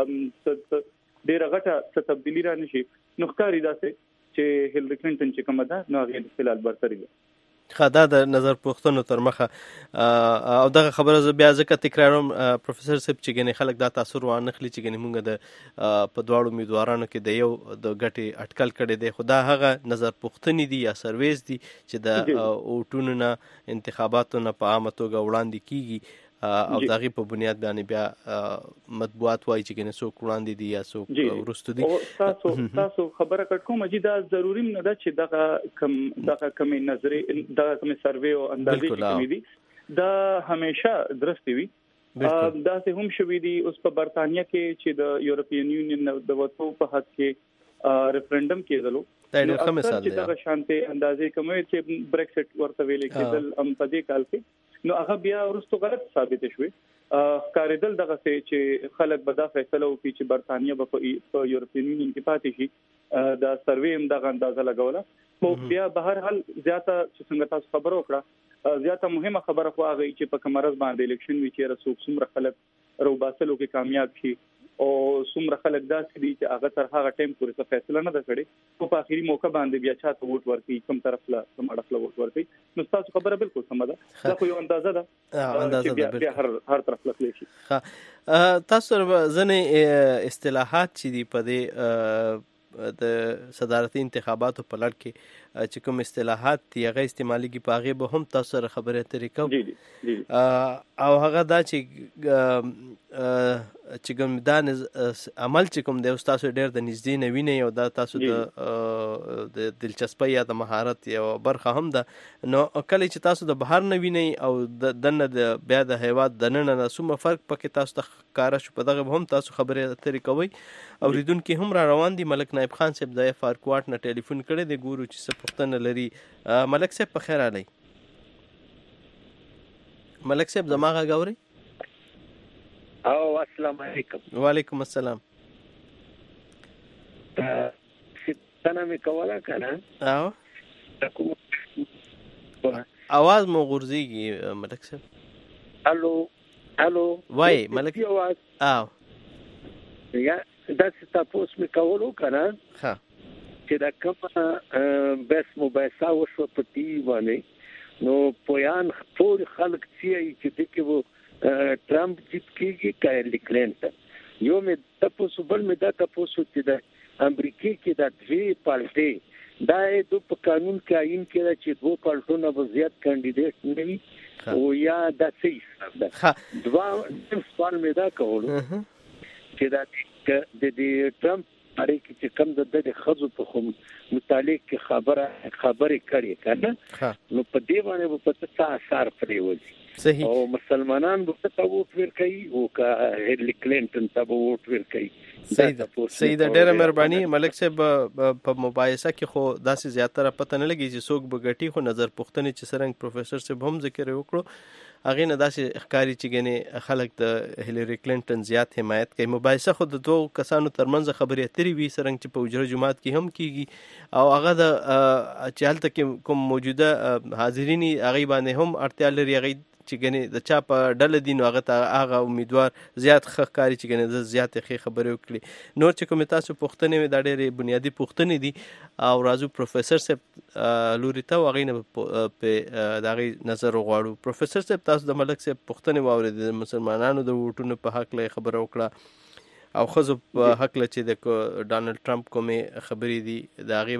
ډېر غټه تبدیلی را نشي نو ښکاری داسې چې هیلری کلینټن چې کومه ده نو هغه فلال برتري ده دا د نظر پوښتنو تر مخه او دغه خبره زه بیا ځکه تکراروم پروفیسور صاحب چې ګنې خلک دا تاثر وانخلي چې ګنې مونږ د په دواړو امیدوارانو کې د یو د ګټې اټکل کړی دی، خو دا هغه نظر پوښتنې دي یا سرویز دي چې د اوټونو نه انتخاباتو نه په عامه توګه وړاندې کیږي او د هغې په بنیاد باندې بیا مطبوعات وایي چې ګنې څوک وړاندې دي یا څوک وروستو دي. تاسو خبره کړ کوم چې دا ضروري نه ده چې دغه کمې نظرې دغه کمې سروې او اندازې چې کومې دي دا همیشه درسته وي. دا څه هم شوي دي اوس په برتانیا کې چې د یورپین یونین د وټو په حق کې ریفرندم کېدلو دا ډېر ښه مثال دی چې دغه شانتي اندازې کومې چې برېکسټ ورته ویل کېدل په دې کال کې نو هغه بیا ورستو غلط ثابت شوی. کاریدل دغه چې خلک به دا فیصله وکړي چې برتانیا به په یورپین یونین کې پاتې شي دا سروې هم دغه اندازه لګوله. خو بیا به هر حال زیاته چې څنګه تاسو خبرو وکړه زیاته مهمه خبره خو هغه چې په کمرز باندې الیکشن وی چې رسوب څومره خلک روباسلو کې کامیاب شي او څومره خلک داسې دي چې هغه تر هغه ټایم پورې څه فیصله نه ده کړې او په اخیری موقع باندې بیا چاته ووټ ورکړي کوم طرف له کوم اړخ له ووټ ورکړي. نو تاسو خبره بالکل سمه ده، دا خو یو اندازه ده چې بیا هر طرف له شي. تاسو سره ځنې اصطلاحات چې دي په دې د صدارتي انتخاباتو په لړ کې چې کوم اصطلاحات دي هغه استعمالېږي په هغې به هم تاسو سره خبرې اترې کوو او هغه دا چې کوم دا عمل چې کوم دی تاسو ډېر د نږدې نه وینئ او دا تاسو د دلچسپۍ یا د مهارت یو برخه هم ده. نو کله چې تاسو د بهر نه وینئ او دننه د بیا د هیواد دننه نه څومره فرق پکې تاسو ته ښکاره شو په دغه به هم تاسو خبرې اترې کوئ. اورېدونکي هم را روان دي. ملک نایب خان صاحب د فارکواټ نه ټلیفون کړی دی، ګورو چې څه پوښتنه لري. ملک صاحب په خیر راغلی. ملک صاحب زما غږ اورئ؟ السلام علیکم. وعلیکم السلام. څنګه مې کوله کنه आवाज مو غورځېږي ملک صاحب. الو وای ملک یا دا څه تاسو مې کولو کنه چې دا کومه بس مباحثه وشو په ټي وي باندې نو پویان ټول خلک چې دغه وو ټرمپ جیت کیږي کایلی کلینټن یو مې تاسو بل مې دا تاسو چې د امریکای کې د دوی پالټي دا د په قانون کې عین کړي چې دوه پالټونه به زیات کاندیدټ نه وي او یا د سیس ده دوا سوال مې دا کولو چې دا د ټرمپ اړې کې چې کم د خزو په کوم متعلق خبرې کړي کنه نو په دې باندې په څه اثر پریوځي صحیح او مسلمانان به ته ووټ ورکړي او کا هیلری کلینټن ته ووټ ورکړي. صحیح ده. ډېره مهرباني ملک صاحب. په مباحثه کې خو داسې زیاتره پته نه لګي چې څوک به ګټي، خو نظر پوښتنې چې څرنګه پروفیسور صاحب هم ذکر وکړو هغې نه داسې ښکاري چې ګنې خلک د هیلری کلینټن زیات حمایت کوي. مباحثه خو د دوه کسانو ترمنځ خبرې اترې وي څرنګه چې په اجره جماعت کې هم کیږي او هغه د چې هلته کې کوم موجوده حاضرین هغې باندې هم اړتیا لري هغې چې ګنې د چا په ډله دي نو هغه ته هغه امیدوار زیات ښه ښکاري چې ګنې د زیاتې ښې خبرې وکړي. نور چې کومې تاسو پوښتنې وې دا ډېرې بنیادي پوښتنې دي او راځو پروفیسور صاحب لوري ته او هغې نه په د هغې نظر وغواړو. پروفیسور صاحب تاسو د ملک صاحب پوښتنې واورېدې، د مسلمانانو د ووټونو په هکله یې خبره وکړه او ښځو په هکله چې د ډانلډ ټرمپ کومې خبرې دي د هغې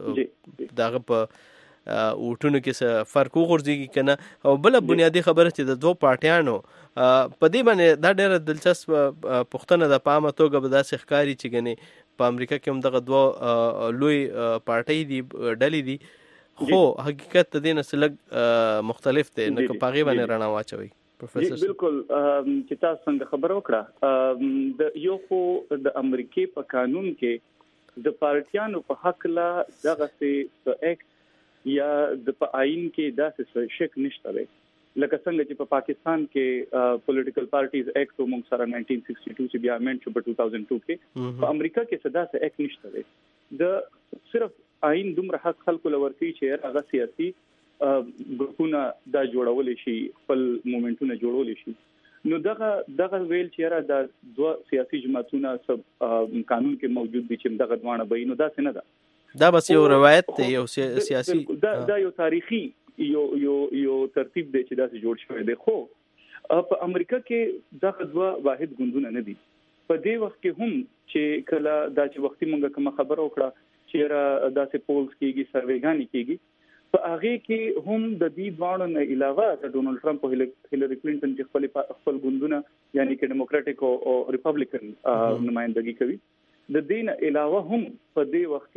به د هغه په ووټونو کې څه فرق وغورځېږي که نه. او بله بنیادي خبره چې د دوه پارټیانو په دې باندې دا ډېره دلچسپ پوښتنه ده. په عامه توګه به داسې ښکاري چې ګنې په امریکا کې هم دغه دوه لوی پارټۍ دي ډلې دي خو حقیقت د دې نه څه لږ مختلف دی نو که په هغې باندې رڼا واچوئ. بالکل چې تاسو څنګه خبره وکړه د یو خو د امریکای په قانون کې د پارټیانو په حق لا دغه څه اکټ یا د په آئین کې داسې شک نشته دی لکه څنګه چې په پاکستان کې پولیټیکل پارټیز ایکټ موږ سره 1962 چې بیا امند شو په 2002 کې په امریکا کې څه داسې ایکټ نشته دی. د صرف آئین دومره حق خلکو لور کوي چې هغه سیاسي ګروپونه دا جوړول شي خپل مومنټونه جوړول شي. نو دغه ویل چې را د دوه سیاسي جماعتونه سب قانون کې موجود دي چې دغه دوانه به نو دا څه نه ده. دا بس یو روایت دی یو سیاسي دا یو تاریخي یو ترتیب دی چې داسې جوړ شوی دی. خو په امریکا کې دا دوه واحد ګوندونه نه دي. په دې وخت کې هم چې کله دا چې وختي مونږه کوم خبر وکړه چې را داسې پولز کېږي سروېګانې کېږي په هغه کې هم د دې دوانو نه علاوه د ډونالد ټرمپ او هیلری کلینټن چې خپل ګوندونه یعنی کې ډیموکراټک او ریپبلیکن نمائندګي کوي د دې نه علاوه هم په دې وخت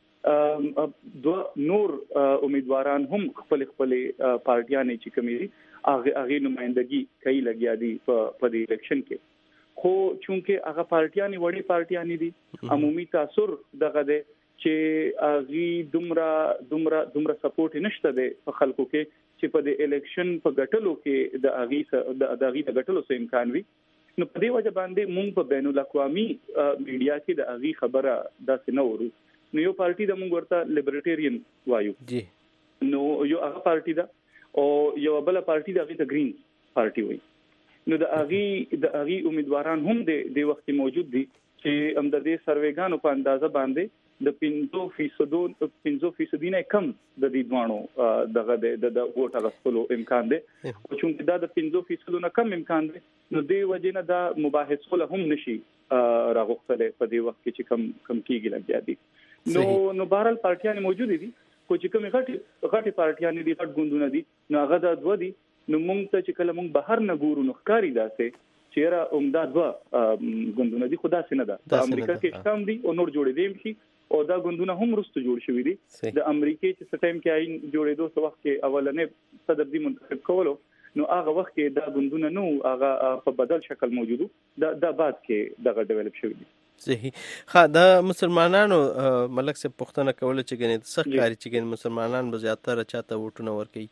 کې دوه نور امیدواران هم خپل پارټیانې چې کومې هغه نمائندګي کوي لګیا دي په دې الیکشن کې. خو چونکه هغه پارټیانې وړي پارټیانې دي عمومي تاثر دغه دی چې هغه دومره سپورټ نشته دی په خلکو کې چې په دې الیکشن په ګټلو کې د هغه د ګټلو څه امکان وي. نو په دې وجه باندې مونږ په بین الاقوامي میډیا کې د هغه خبره داسې نه ورو. نو یو پارټي د مونږ ورته لیبرټیرین وایو جی نو یو هغه پارټي ده او یو بل پارټي د هغه د گرین پارټي وایي. نو د هغه امیدواران هم د وخت موجود دي چې هم د دې سروېګانو په اندازه باندې د 5% نه کم د دې دوانو دغه د ووټ اغستلو امکان دی. او چې دا د 5% نه کم امکان دی نو دې وجه نه دا مباحث له هم نشي راغوښتل په دې وخت کې چې کم کیږي لګیا دي. نو بهرحال پارټیان موجود دي خو چې کوم غټي پارټیان دي غټ ګوندونه دي نو هغه د دوه دي. نو مونږ ته چې کله مونږ بهر نه ګورو نو ښکاری داسې چې را عمده دوه ګوندونه دي خدا سي نه ده. د امریکا کې شتم دي او نور جوړې دي شي او دا ګوندونه هم رستو جوړ شوی دي. د امریکا چې سټایم کې آئین جوړېدو څو وخت کې اولنې صدر دی منتخب کولو نو هغه وخت کې دا ګوندونه نو هغه په بدل شکل موجودو دا بعد کې دغه ډیولپ شوی دي. صحیح. ها د مسلمانانو ملک سے پښتنه کول چې ګنې سخت کاری چې ګنې مسلمانان به زیاتره چاته ووټونه ورکړي.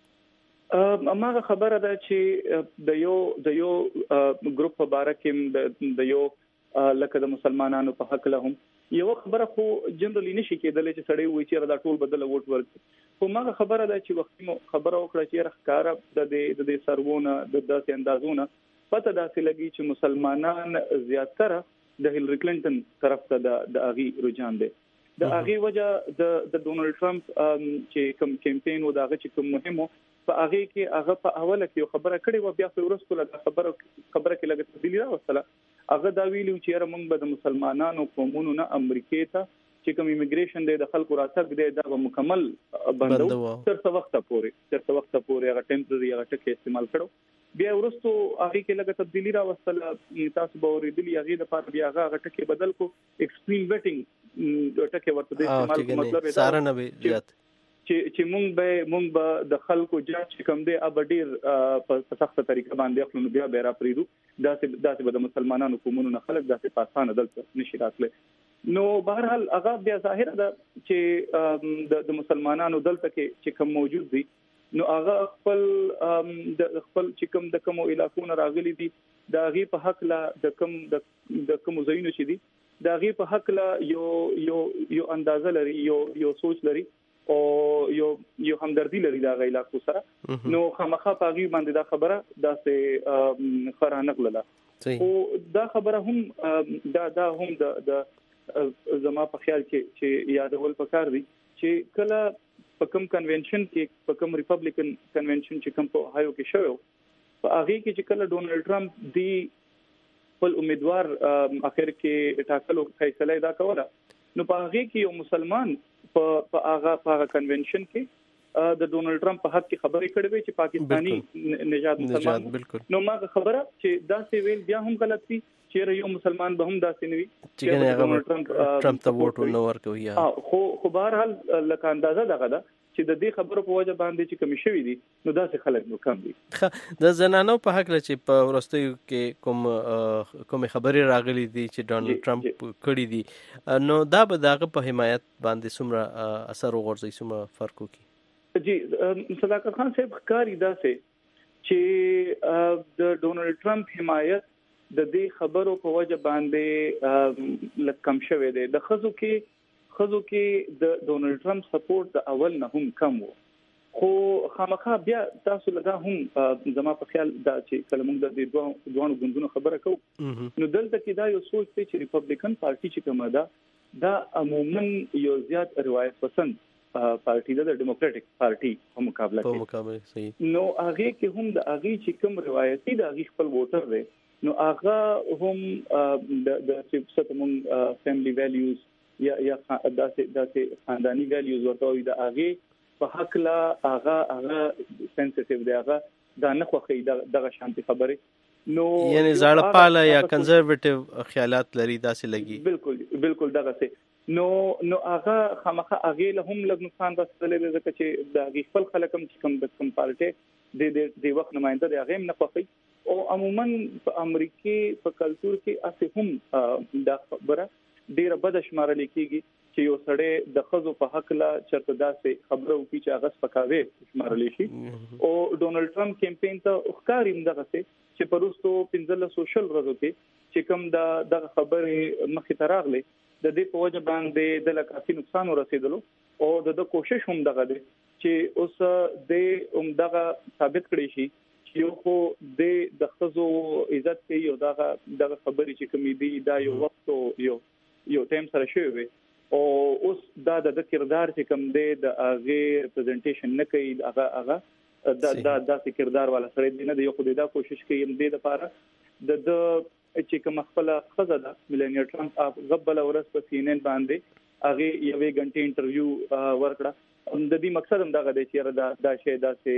اماغه خبره ده چې د یو ګروپ په باره کې د یو لکه د مسلمانانو په حق له هم یو خبره خو جنرالي نشي کېدل چې سړی وایي چې دا ټول بدل ووټ ورکړي. خو ماغه خبره ده چې وختي خبره وکړه چې رخکاره د دې سرونه د داسې اندازونه پته داسې لګي چې مسلمانان زیاتره د هیلری کلینټن طرف ته د هغه رجحان دی. د هغه وجه د ډونالد ټرمپ چې کوم کمپاین و دغه چې کوم مهمو په هغه کې هغه په اوله کې خبره کړې و بیا په ورستو له خبره کې لګه تبدیلی راوستله. هغه دا ویلو چې موږ به د مسلمانانو قومونو نه امریکا ته چې کوم ایمیګریشن دی د خلکو راتګ دی دا به مکمل بندو تر څو وخت پورې هغه ټیمپرری هغه ټکی استعمال کړو. بیا ورستو هغه کې لګه تبدیلی راوستله. تاسو به ورېدلی هغه د پاره بیا هغه ټکی بدل کو ایکستریم ویټینګ ټکی ورته استعمال مطلب ساره نه زیات چې مونږ به د خلکو جاج کوم دی ابډیر په سخته طریقه باندې خپل بیا بیره پریدو داسې به د مسلمانانو قومونو نه خلک داسې پاسانه دلته نشي راتله. نو بهرحال هغه بیا ظاهر ده چې د مسلمانانو دلته کې چې کوم موجود دي نو هغه خپل چې کوم د کوم علاقو راغلي دي د هغه په حق لا د کوم زینو چې دي د هغه په حق لا یو اندازه لري یو سوچ لري او یو همدردی لري دا غیلا کو سره. نو خامخا پاغي باندې دا خبره داسې خرانه کړله. او دا خبره هم دا هم د زما په خیال چې یادول پکار دي چې کله په کوم کنونشن کې په کوم ریپبلیکن کنونشن چې کوم په هایو کې شوی په هغه کې چې کله ډونالد ټرمپ دی خپل امیدوار اخر کې ټاکلو فیصله دا کوله نو په هغه کې یو مسلمان په هغه کنونشن کې د ډونالد ټرمپ په حق کې خبرې کړې وي چې پاکستانی نژاد مسلمان نو ما خبره چې دا سی ویل بیا هم غلط دي چې یو مسلمان به هم داسې نوي چې ډونالد ټرمپ ته ووټ نه ورکوي. خو بهرحال لکه اندازه دغه ده چې د دې خبرو په وجه باندې چې کمی شوی دي نو داسې خلک نو کم دي. د زنانو په حق چې په ورستیو کې کوم خبرې راغلي دي چې ډونالد ټرمپ کړی دي نو دا به دغه په حمایت باندې څومره اثر وغورځي څومره فرق وکړي. جی صداقت خان صاحب ښکاری داسې چې د ډونالد ټرمپ حمایت د دې خبرو په وجه باندې لکم شوی دی. د خزو کې د ډونالد ټرمپ سپورټ د اول نه هم کم وو خو خامخا بیا تاسو لدا هم زما په خیال دا چې کله موږ د دې دوه غوندونو خبره کوو نو دلته کې دا یو سوچ دی چې ریپبلیکن پارټي چې کومه ده دا عموما یو زیات روایت پسند پارټي د ډیموکراټک پارټي په مقابله کې صحیح نو هغه کې هم د هغه چې کوم روایتي د هغه خپل ووټر دی نو هغه هم د سپسمون فیملی ویلیوز یا داسې خاندانی ویلیوز ورته وي د هغه په حق لا هغه سنسټیو دی هغه دا نه خوخي دغه شانتي خبره نو یعنی زړه پاله یا کنزرویټیو خیالات لري داسې لګي بالکل دغه څه نو هغه خامخه هغه له هم لږ نقصان رسېدلی ځکه چې د هغه خپل خلک هم چې کوم پارټي د وخت نماینده دی هغه هم نه خوخي او عموما په امریکای په کلچر کې اسه هم دا خبره ډیره بد شمارل کیږي چې یو سړی د خزو په حق لا چرته داسې خبره وکړي چې هغه سپکاوي شمارل شي او ډونالد ټرمپ کمپاین ته وښکاریم دغه چې پروستو 15 سوشل ورځو کې چې کوم د خبرې مخې ته راغلي د دې په وجه باندې د لکافي نقصان ورسېدلو او د کوشش هم دغه دی چې اوس د دغه ثابت کړي شي چې یو خو د خزو عزت کوي او دغه خبرې چې کومې دي دا یو وخت یو ټایم سره شوی او اوس دا د کردار چې کوم دی د هغه ریپرزنټیشن نه کوي هغه دا کردار والا سره دی نه دی خو دا کوشش کوي د لپاره د چې کوم خپل خزه ده ملینیر ټرمپ غبل ورس په CNN باندې هغه یوې غنټه انټرویو ورکړه د دې مقصد هم دا دی چې دا شی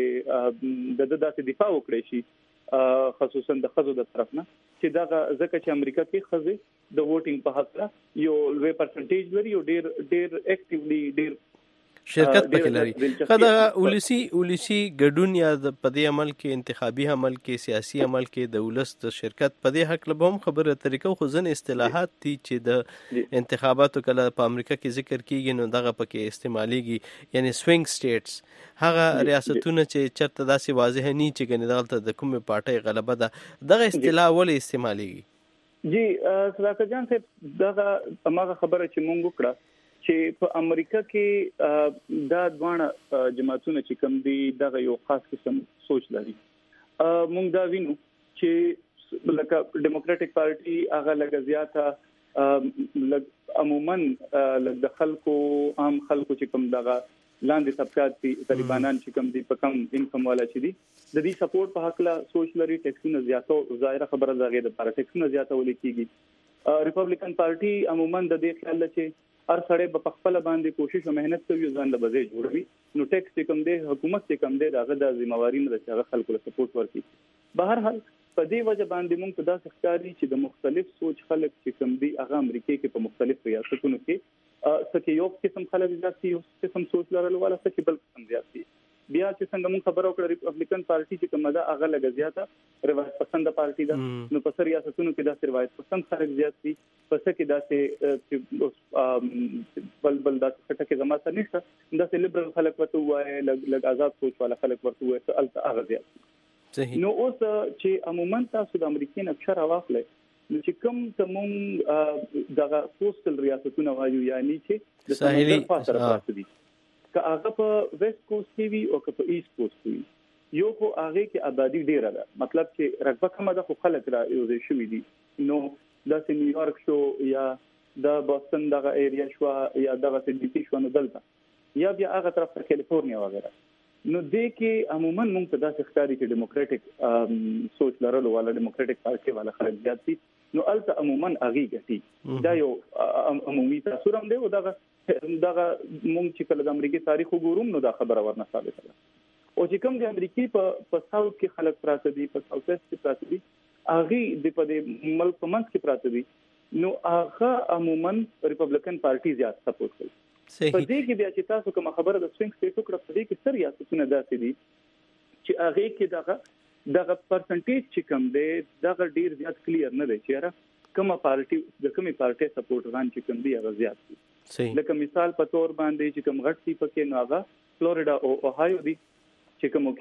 د داسې دفاع وکړي شي خصوصا د خزو د طرف نه چې دا ځکه چې امریکا کې خزه د ووټینګ په حق یو لوی پرسنټیج لري او ډیر اکټیولی ډیر شرکت پکې لري خدا ولسی ګډون یا د پدې عمل کې انتخابي عمل کې سیاسي عمل کې د ولس د شرکت پدې حق له هم خبره طریقو خو ځن اصطلاحات دي چې د انتخاباتو کله په امریکا کې ذکر کیږي نو دغه پکې استعماليږي یعنی سوینګ سټیټس هغه ریاستونه چې چرته داسې واضح نه چې ګنې دغه د کومه پارټي غلبه ده دغه اصطلاح ولې استعماليږي جی صداقت جان صاحب دغه هغه خبره چې مونږ وکړه چې په امریکا کې دا دوه جماعتونه چې کوم دي دغه یو خاص قسم سوچ لري مونږ دا وینو چې لکه ډیموکراټک پارټي هغه لږ زیاته عموما د خلکو عام خلکو چې کوم دغه لاندې طبقات دي طالبانان چې کوم دي په کم انکم والا چې دي د دې سپورټ په حق لا سوچ لري ټیکسونه زیاتو ظاهره خبره زغې د لپاره ټیکسونه زیاته ولې کیږي ریپبلیکن پارټي عموما د دې خیال چې هر سړی په خپل باندې کوشش او مهنت کوي ځان له بځای جوړوي نو ټیکس چې کوم دی حکومت چې کوم دی دغه د ذمہواری نه چې هغه خلکو له سپورټ ورکړي به هر حال په دې وجه باندې موږ په داسې ښکاري چې د مختلف سوچ خلک چې کوم دي هغه امریکای کې په مختلف ریاستونو کې سکه یو قسم خلک زیات دي یو قسم سوچ لرل ولا سکه بل قسم زیات دي بیا چې څنګه موږ خبرو کړو ریپبلیکن پارټي چې کومه ده هغه لږ زیاته روایت پسند پارټي ده نو په سر ریاستونو کې دا روایت پسند خلک زیات دي پس کې دا بل دا څه زما سره نشته دا لیبرل خلک ورته وایي لږ آزاد سوچ والا خلک ورته وایي چې هغه زیات صحیح نو اوس چې عموما تاسو د امریکای نقشه راوخلې نو چې کوم تمون دغه کوستل ریاستونه وایو یعنی چې د ساحلي پاسه دي که هغه په ویسٹ کوست کې وي او که په ایست کوست وي یو خو هغه کې آبادی ډیره ده مطلب چې رقبه کمه ده خو خلک را یوځای شوي دي نو د نیویارک شو یا د بوسټن دغه ایریا شو یا دغه ډي سي شو نو دلته یا بیا هغه طرف ته کیلیفورنیا وغیرہ نو دې کې عموما موږ ته داسې ښکاري چې ډیموکراټک سوچ لرلو والا ډیموکراټک پارټي والا خلک زیات دي نو الته عموما هغه ګټي دا یو عمومي تاثیر هم دی او دغه موږ چې کله د امریکای تاریخ وګورم نو دا خبره ورنه ثابته ده او چې کوم د امریکای په ساوث کې خلک پراته دي په ساوث ویسټ کې پراته دي هغه د په ملک په منځ کې پراته دي نو هغه عموما ریپبلیکن پارټي زیات سپورټ کوي په دې کې بیا چې تاسو کوم خبره د سوینګ سټیټ وکړه په دې کې سر ریاستونه داسې دي چې هغه کې دغه پرسنټیج چې کوم دی دغه ډیر زیات کلیر نه دی چې کومه پارټي د کومه پارټي سپورټران چې کوم دی هغه زیات دي لکه مثال په تور باندې چې کوم غټ سی پکې نو هغه فلوریدا او اوهایو دي چې کوم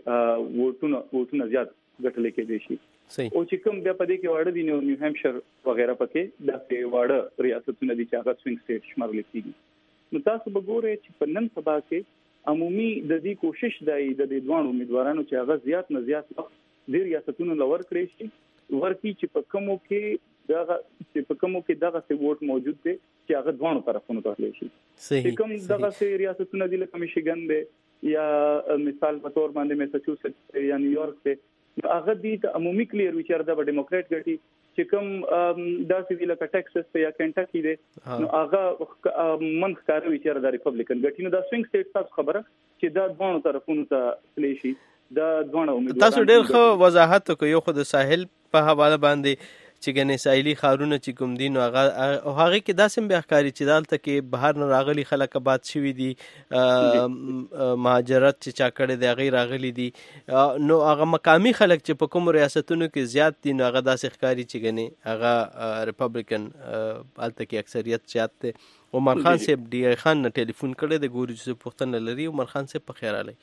کې ووټونه زیات ګټل کېدي شي او چې کوم بیا په دې کې واړه دي نیو هامشیر وغیرہ پکې د واړه ریاستونه دي چې هغه سوینګ سټیټ شمارل کېږي نو تاسو وګورئ چې په نن سبا کې عمومي د دې کوشش دی د دې دوه امیدوارانو چې هغه زیات نه زیات د ریاستونو لور کړی شي ورکی چې په کومو کې دغه څه ووټ موجود دي چې هغه دوه طرفونو ته تللی شي. کوم دغه سي ریاستونه دي لکه میشیګن دی یا مثال په تور باندې میساچوسټس یا نیویارک دی هغه دي ته عمومي کلیر وچر د ډیموکرات ګټي چې کوم داسې دی لکه ټکساس یا کنټاکی دی نو هغه منځ کاروي چې د ریپبلیکن ګټي نو د سوینګ سټیټ تاسو خبره چې دا دوه طرفونو ته تللی شي دا دوه امیدواران. تاسو ډېر ښه وضاحت وکړو یو خو د ساحل په حواله باندې چې ګنې ساحلي ښارونه چې کوم دي نو هغه کې داسې بیا ښکاري چې دلته کې بهر نه راغلي خلک آباد شوي دي مهاجرت چې چا کړی دی هغې راغلي دي نو هغه مقامي خلک چې په کومو ریاستونو کې زیات دي نو هغه داسې ښکاري چې ګنې هغه ریپبلیکن هلته کې اکثریت زیات دی. عمر خان صاحب ډي آی خان نه ټلیفون کړی دی ګورو چې پوښتنه لري. عمر خان صاحب په خیر راغلی.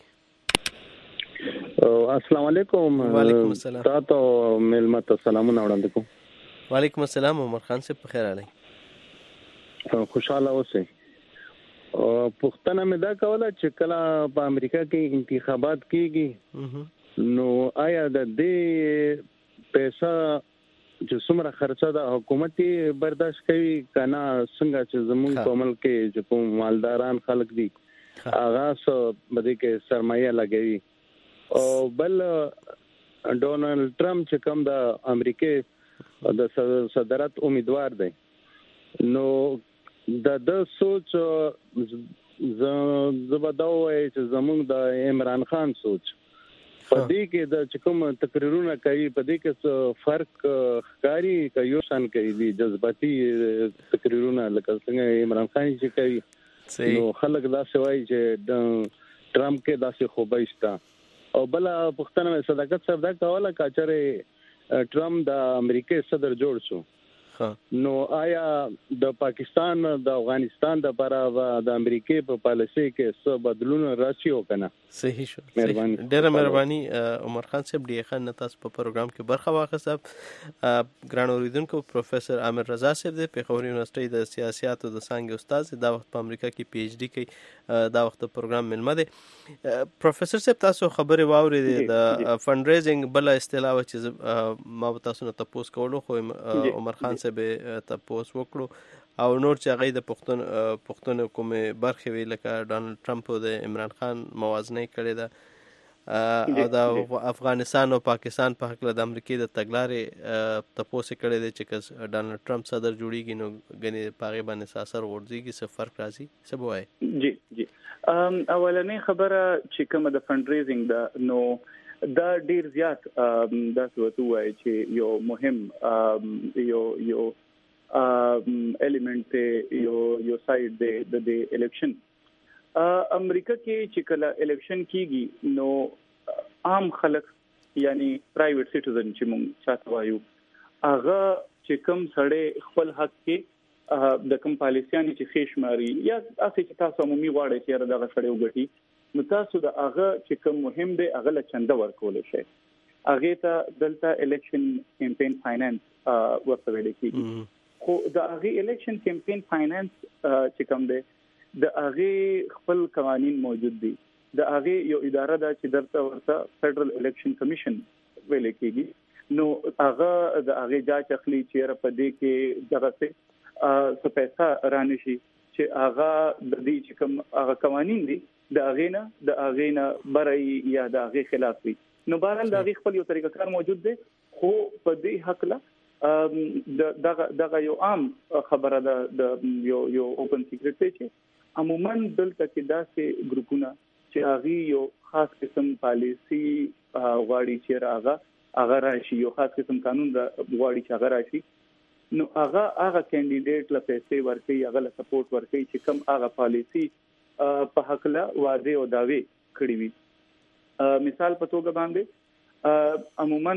السلام علیکم. وعلیکم السلام. تاسو ملمه ته سلامونه وړاندې کوم. وعلیکم السلام. عمر خان صاحب په خیر راغلی. خوشاله اوسئ. پوښتنه مې دا کوله چې کله په امریکا کې انتخابات کیږي نو آیا د دې پیسې چې څومره خرچه د حکومت برداشت کوي کنه څنګه چې زموږ په ملک کې چې کوم مالداران خلک دي هغه څه بده کې سرمایه لګوي او بل ډونالد ټرمپ چې کوم د امریکای د صدارت امیدوار دی نو د سوچ زبداوي چې زموږ د عمران خان سوچ په دې کې د کوم تقریرونه کوي په دې کې فرق ښکاری کوي شان کوي دي جذباتي تقریرونه لکه څنګه عمران خان چې کوي نو خلک دا سوي چې ټرمپ کې داسې خوبه شته. او بل پښتنه مې صداقت صاحب دا کوله کاچره ټرمپ د امریکای صدر جوړ شو نو آیا د پاکستان د افغانستان د لپاره د امریکای په پالیسي کې څه بدلون راشي او کنه؟ صحیح شو. ډېره مهرباني عمر خان صاحب ډي خان تاسو په پروګرام کې برخه واخیسته. ګران اوریدونکو پروفیسور عامر رضا صاحب د پیښور یونیورسيټي د سیاست او د څانګې استاد دا وخت په امریکا کې پی ایچ ډي کوي دا وخت پروګرام ملمه دی. پروفیسور صاحب تاسو خبرې واورېدې د فند ریزینګ بل اصطلاح چې ما تاسو نه تاسو کولو خو عمر خان صاحب تاسو وکړو او نور چې هغه د پښتون کومې برخې وی لکه ډونالد ټرمپ او د عمران خان موازنه کړې ده او د افغانستان او پاکستان په حق د امریکای د تګلارې تاسو کړې ده چې ډونالد ټرمپ صدر جوړیږي نو غني پاغه باندې اثر ورځيږي څه فرق راځي څه وایي؟ جی اولنې خبره چې کومه د فند ریزینګ ده نو دا ډیر زیات دا څه وایي چې یو مهم یو element یو سایډ د الیکشن امریکا کې چې کله الیکشن کیږي نو عام خلک یعنی پرایویټ سټیزن چې موږ چاته وایو هغه چې کوم سړی خپل حق کې د کوم پالیسیانه چې خېشماري یا اسې چې تاسو عمومي غواړئ چې دغه سړی وګټي نو تاسو د هغه چې کوم مهم دی هغه له چنده ورکول شي هغه ته دلته الیکشن کمپاین فاینانس ورته ویل کیږي. خو د هغه الیکشن کمپاین فاینانس چې کوم دی د هغه خپل قوانين موجود دي. د هغه یو اداره ده چې درته ورته فدرل الیکشن کمیشن ویل کیږي نو هغه د هغه جاج اخلي چې په دې کې دغه څه پیسې رانشي چې هغه د دې چې کوم هغه قوانين دي د هغه نه برای یا د هغه خلاف وي نو بهرحال د هغه خپل یو طریقه کار موجود دی. خو په دې حق لا دغه یو عام خبره ده د یو اوپن سیکریټ چې عموما دلته کې داسې ګروپونه چې هغه یو خاص قسم پالیسی غواړي چې هغه راشي یو خاص قسم قانون غواړي چې هغه راشي نو هغه کینډیډیټ له پیسې ورکړي هغه له سپورټ ورکړي چې کوم هغه پالیسی په حق له وعده او داوی کړی وي. مثال په توګه باندې عموما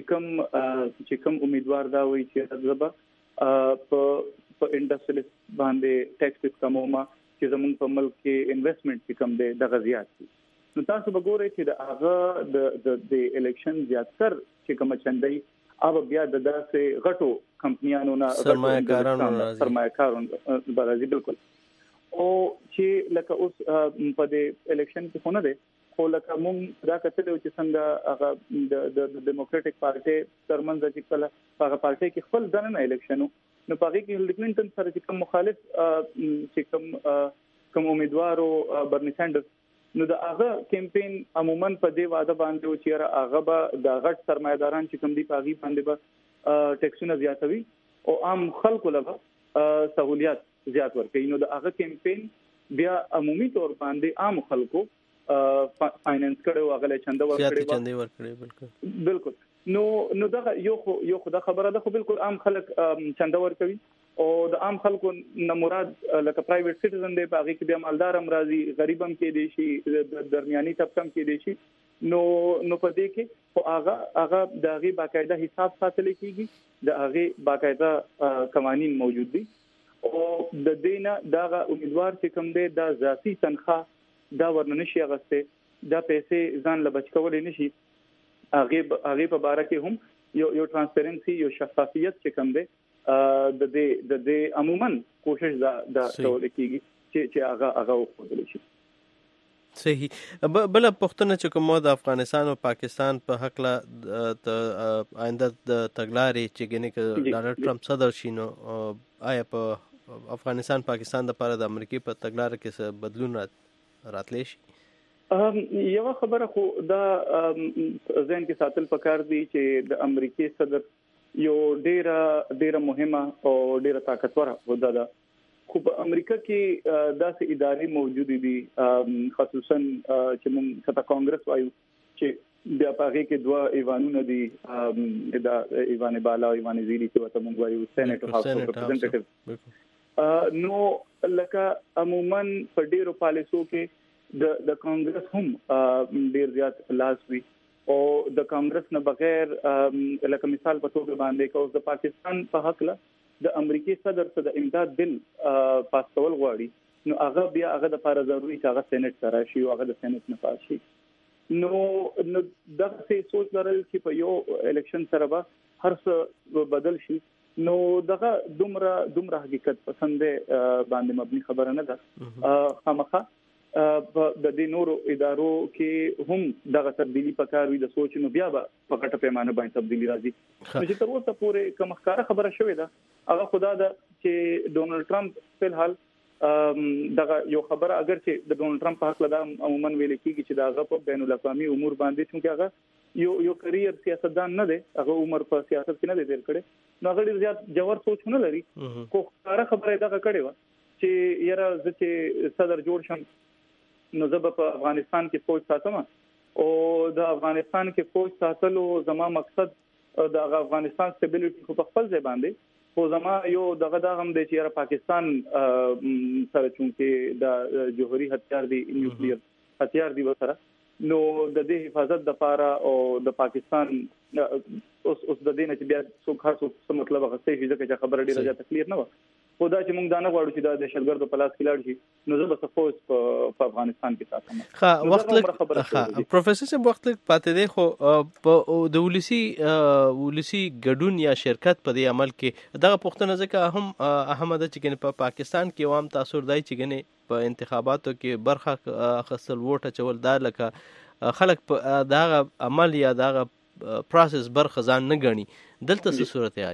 چې کوم امیدوار دا وایي چې زبا په انډستریز باندې ټیکس کموما چې زموږ په ملک کې انویسټمنټ کم دی د غزيات نو تاسو وګورئ چې د هغه د الیکشن زیاتر چې کوم چندای او بیا د داسې غټو کمپنیانو نه سرمایه‌کارانو برازي بالکل او چې لکه اوس په دې الیکشن کې خونه ده خو لکه موږ دا کتل چې څنګه هغه د ډیموکراټک پارټي ترمنځ چې کله هغه پارټي کې خپل ځانونه الیکشنو نو په هغه کې هیلری کلینټن سره چې کوم مخالف چې کوم امیدوار او برني سانډرز نو د هغه کمپاین عموما په دې واده باندې چې هغه به د غټ سرمایداران چې کوم دي په هغه باندې به ټیکسونه زیاتوي او عام خلکو لپاره سہولیات زیات ورکړي. نو د هغه کمپاین بیا عمومي تور باندې عام خلکو فاینانس کړو هغه چنده ورکړي بالکل. نو دا یو خدا خبره ده خو بالکل عام خلک چنده ورکوي او د عام خلکو نه مراد لکه پرایویټ سټیزن دی په هغه کې بیا مالدار هم راځي غریب هم کې دي شي درمیاني طبقه هم کې دي شي نو په دې کې خو هغه د هغه باقاعده حساب ساتل کېږي د هغه باقاعده قوانين موجود دي او د دینه دا امیدوار چې کوم دی د ذاتی تنخواه دا ورننشي غسته دا پیسې ځان له بچ کولې نشي هغه په باره کې هم یو ترانسپیرنسي یو شفافیت چې کوم دی د دې عموما کوشش دا ډول کېږي چې هغه وکړل شي. صحیح. بل پښتنه چې کوم د افغانستان او پاکستان په حق لا آینده د تګلارې چې ګنې ک ډونالد ټرمپ صدر شینو آیا په افغانستان پاکستان د لپاره د امریکای په تګلارې کې څه بدلون راتلی شي؟ یو خبره خو دا ځین کې ساتل پکار دي چې د امریکای صدر یو ډیره مهمه او ډیره طاقتور ودا ده خو په امریکا کې داسې ادارې موجود دي خصوصا چې موږ څه کانګرس وایو چې بیا په هغه کې دوه ایوانونه دي دا ایوان بالا او ایوان زیری چې وته موږ وایو سېنات او هاوس اف ریپرزنټیټیو نو لکه عموما په ډیرو پالیسو کې د کانګرس هم ډیر زیات لاس وي او د کانګرس نه بغیر لکه مثال په توګه باندې کوم د پاکستان په حق له د امریکای صدر ته د امداد بل پاس کول غواړي نو هغه د لپاره ضروري چې هغه سېنات سره شي او هغه د سېنات نه پاس شي. نو دغه څه سوچ لرل چې په یو الیکشن سره به هر څه بدل شي نو دغه دومره حقیقت پسند باندې مبني خبره نه ده. خامخا د دې نورو ادارو کې هم دغه تبدیلی پکار وي د سوچ نو بیا په غټه پیمانه باندې تبدیلی راځي. چې تر اوسه پورې کوم ښکاره خبره شوې ده هغه خدا ده چې ډونالد ټرمپ په حال دغه یو خبره اگر چې د ډونالد ټرمپ په حق لدا عموما ویل کېږي چې دغه په بین الاقوامي امور باندې چې هغه یو کریئر سیاستدان نه دی هغه عمر په سیاست کې نه دی تیر کړي نو هغه ډیر زیات جوړ سوچ نه لري خو ښکاره خبره دغه کړې و چې یاره چې صدر جوړ شم نو زه په افغانستان کې فوج ساتم او د افغانستان کې فوج ساتلو زما مقصد د افغانستان سټیبلیټي په خپل ځای باندې خو زما یو دغه هم د چیرې پاکستان سره چونکه د جوهري هتیار دی نیوکلیر هتیار دی وسره نو د دې حفاظت د لپاره او د پاکستان اوس د دې نه چې بیا څو خاص څه مطلب غوښتي چې خبره ډیره ځکه کلیر نه و خدا چې موږ دا نه غواړو چې د دهشتګردو په لاس کې لاړ شي نو زه به فوج په افغانستان کې ساتم. وخت لږ پروفیسور صاحب وخت لږ پاتې دی خو د ولسی ګډون یا شرکت په دې عمل کې دغه پوښتنه ځکه هم احمد چې په پاکستان کې عوام تاثیر دی چې په انتخاباتو کې برخه اخیستل ووټ اچول دا لکه خلک دغه عمل یا دغه پروسس برخه ځان نه ګڼي دلته څه صورتحال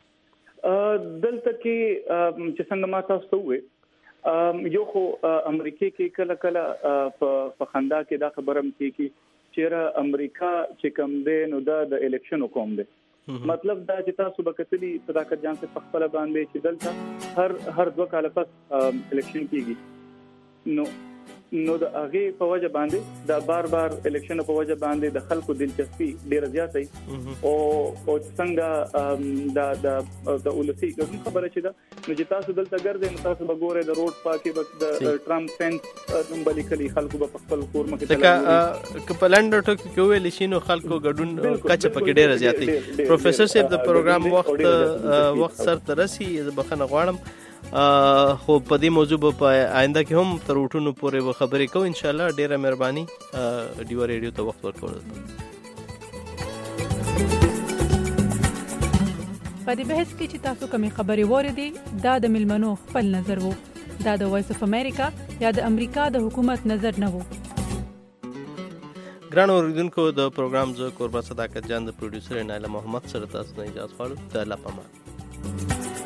دلته کې چې څنګه ما تاسو ته وې یو خو امریکای کې کله په خندا کې دا خبرم کې چې امریکا چې کوم دی نو دا د الیکشن حکومت دی مطلب دا چې تاسو بکتلی صداقت جان څخه خپل باندې چې دلته هر 2 کال پس الیکشن کیږي نو د هغه په وجه باندې دا بار الیکشن په وجه باندې د خلکو دلچسپي ډیره زیاته او څنګه د ولسی خبره چې دا نو چې تاسو دلته ګرځئ نو تاسو وګورئ د روډ پاکي د ټرمپ فینس نومبلي کلی خلکو په خپل کور مخې ته کپلانډر ټوکی کې ویل شي نو خلکو ګډون کچه پکې ډیره زیاتې. پروفیسور صاحب د پروګرام وخت سر ترسي بخنه غواړم خو په دې موضوع په آینده کې هم تر وټونو پورې خبرې کوو ان شاء الله. ډیره مهرباني ډیو ریډیو ته وخت ورکول. په دې بحث کې چې تاسو کومې خبرې واردې دا د ملمنو خپل نظر وو دا د وایس اف امریکا یا د امریکا د حکومت نظر نه وو. ګران اوریدونکو د پروګرام زه قربان صداقت جان د پروډوسر نایله محمد سره تاسو نه اجازه غواړم. د الله پامان.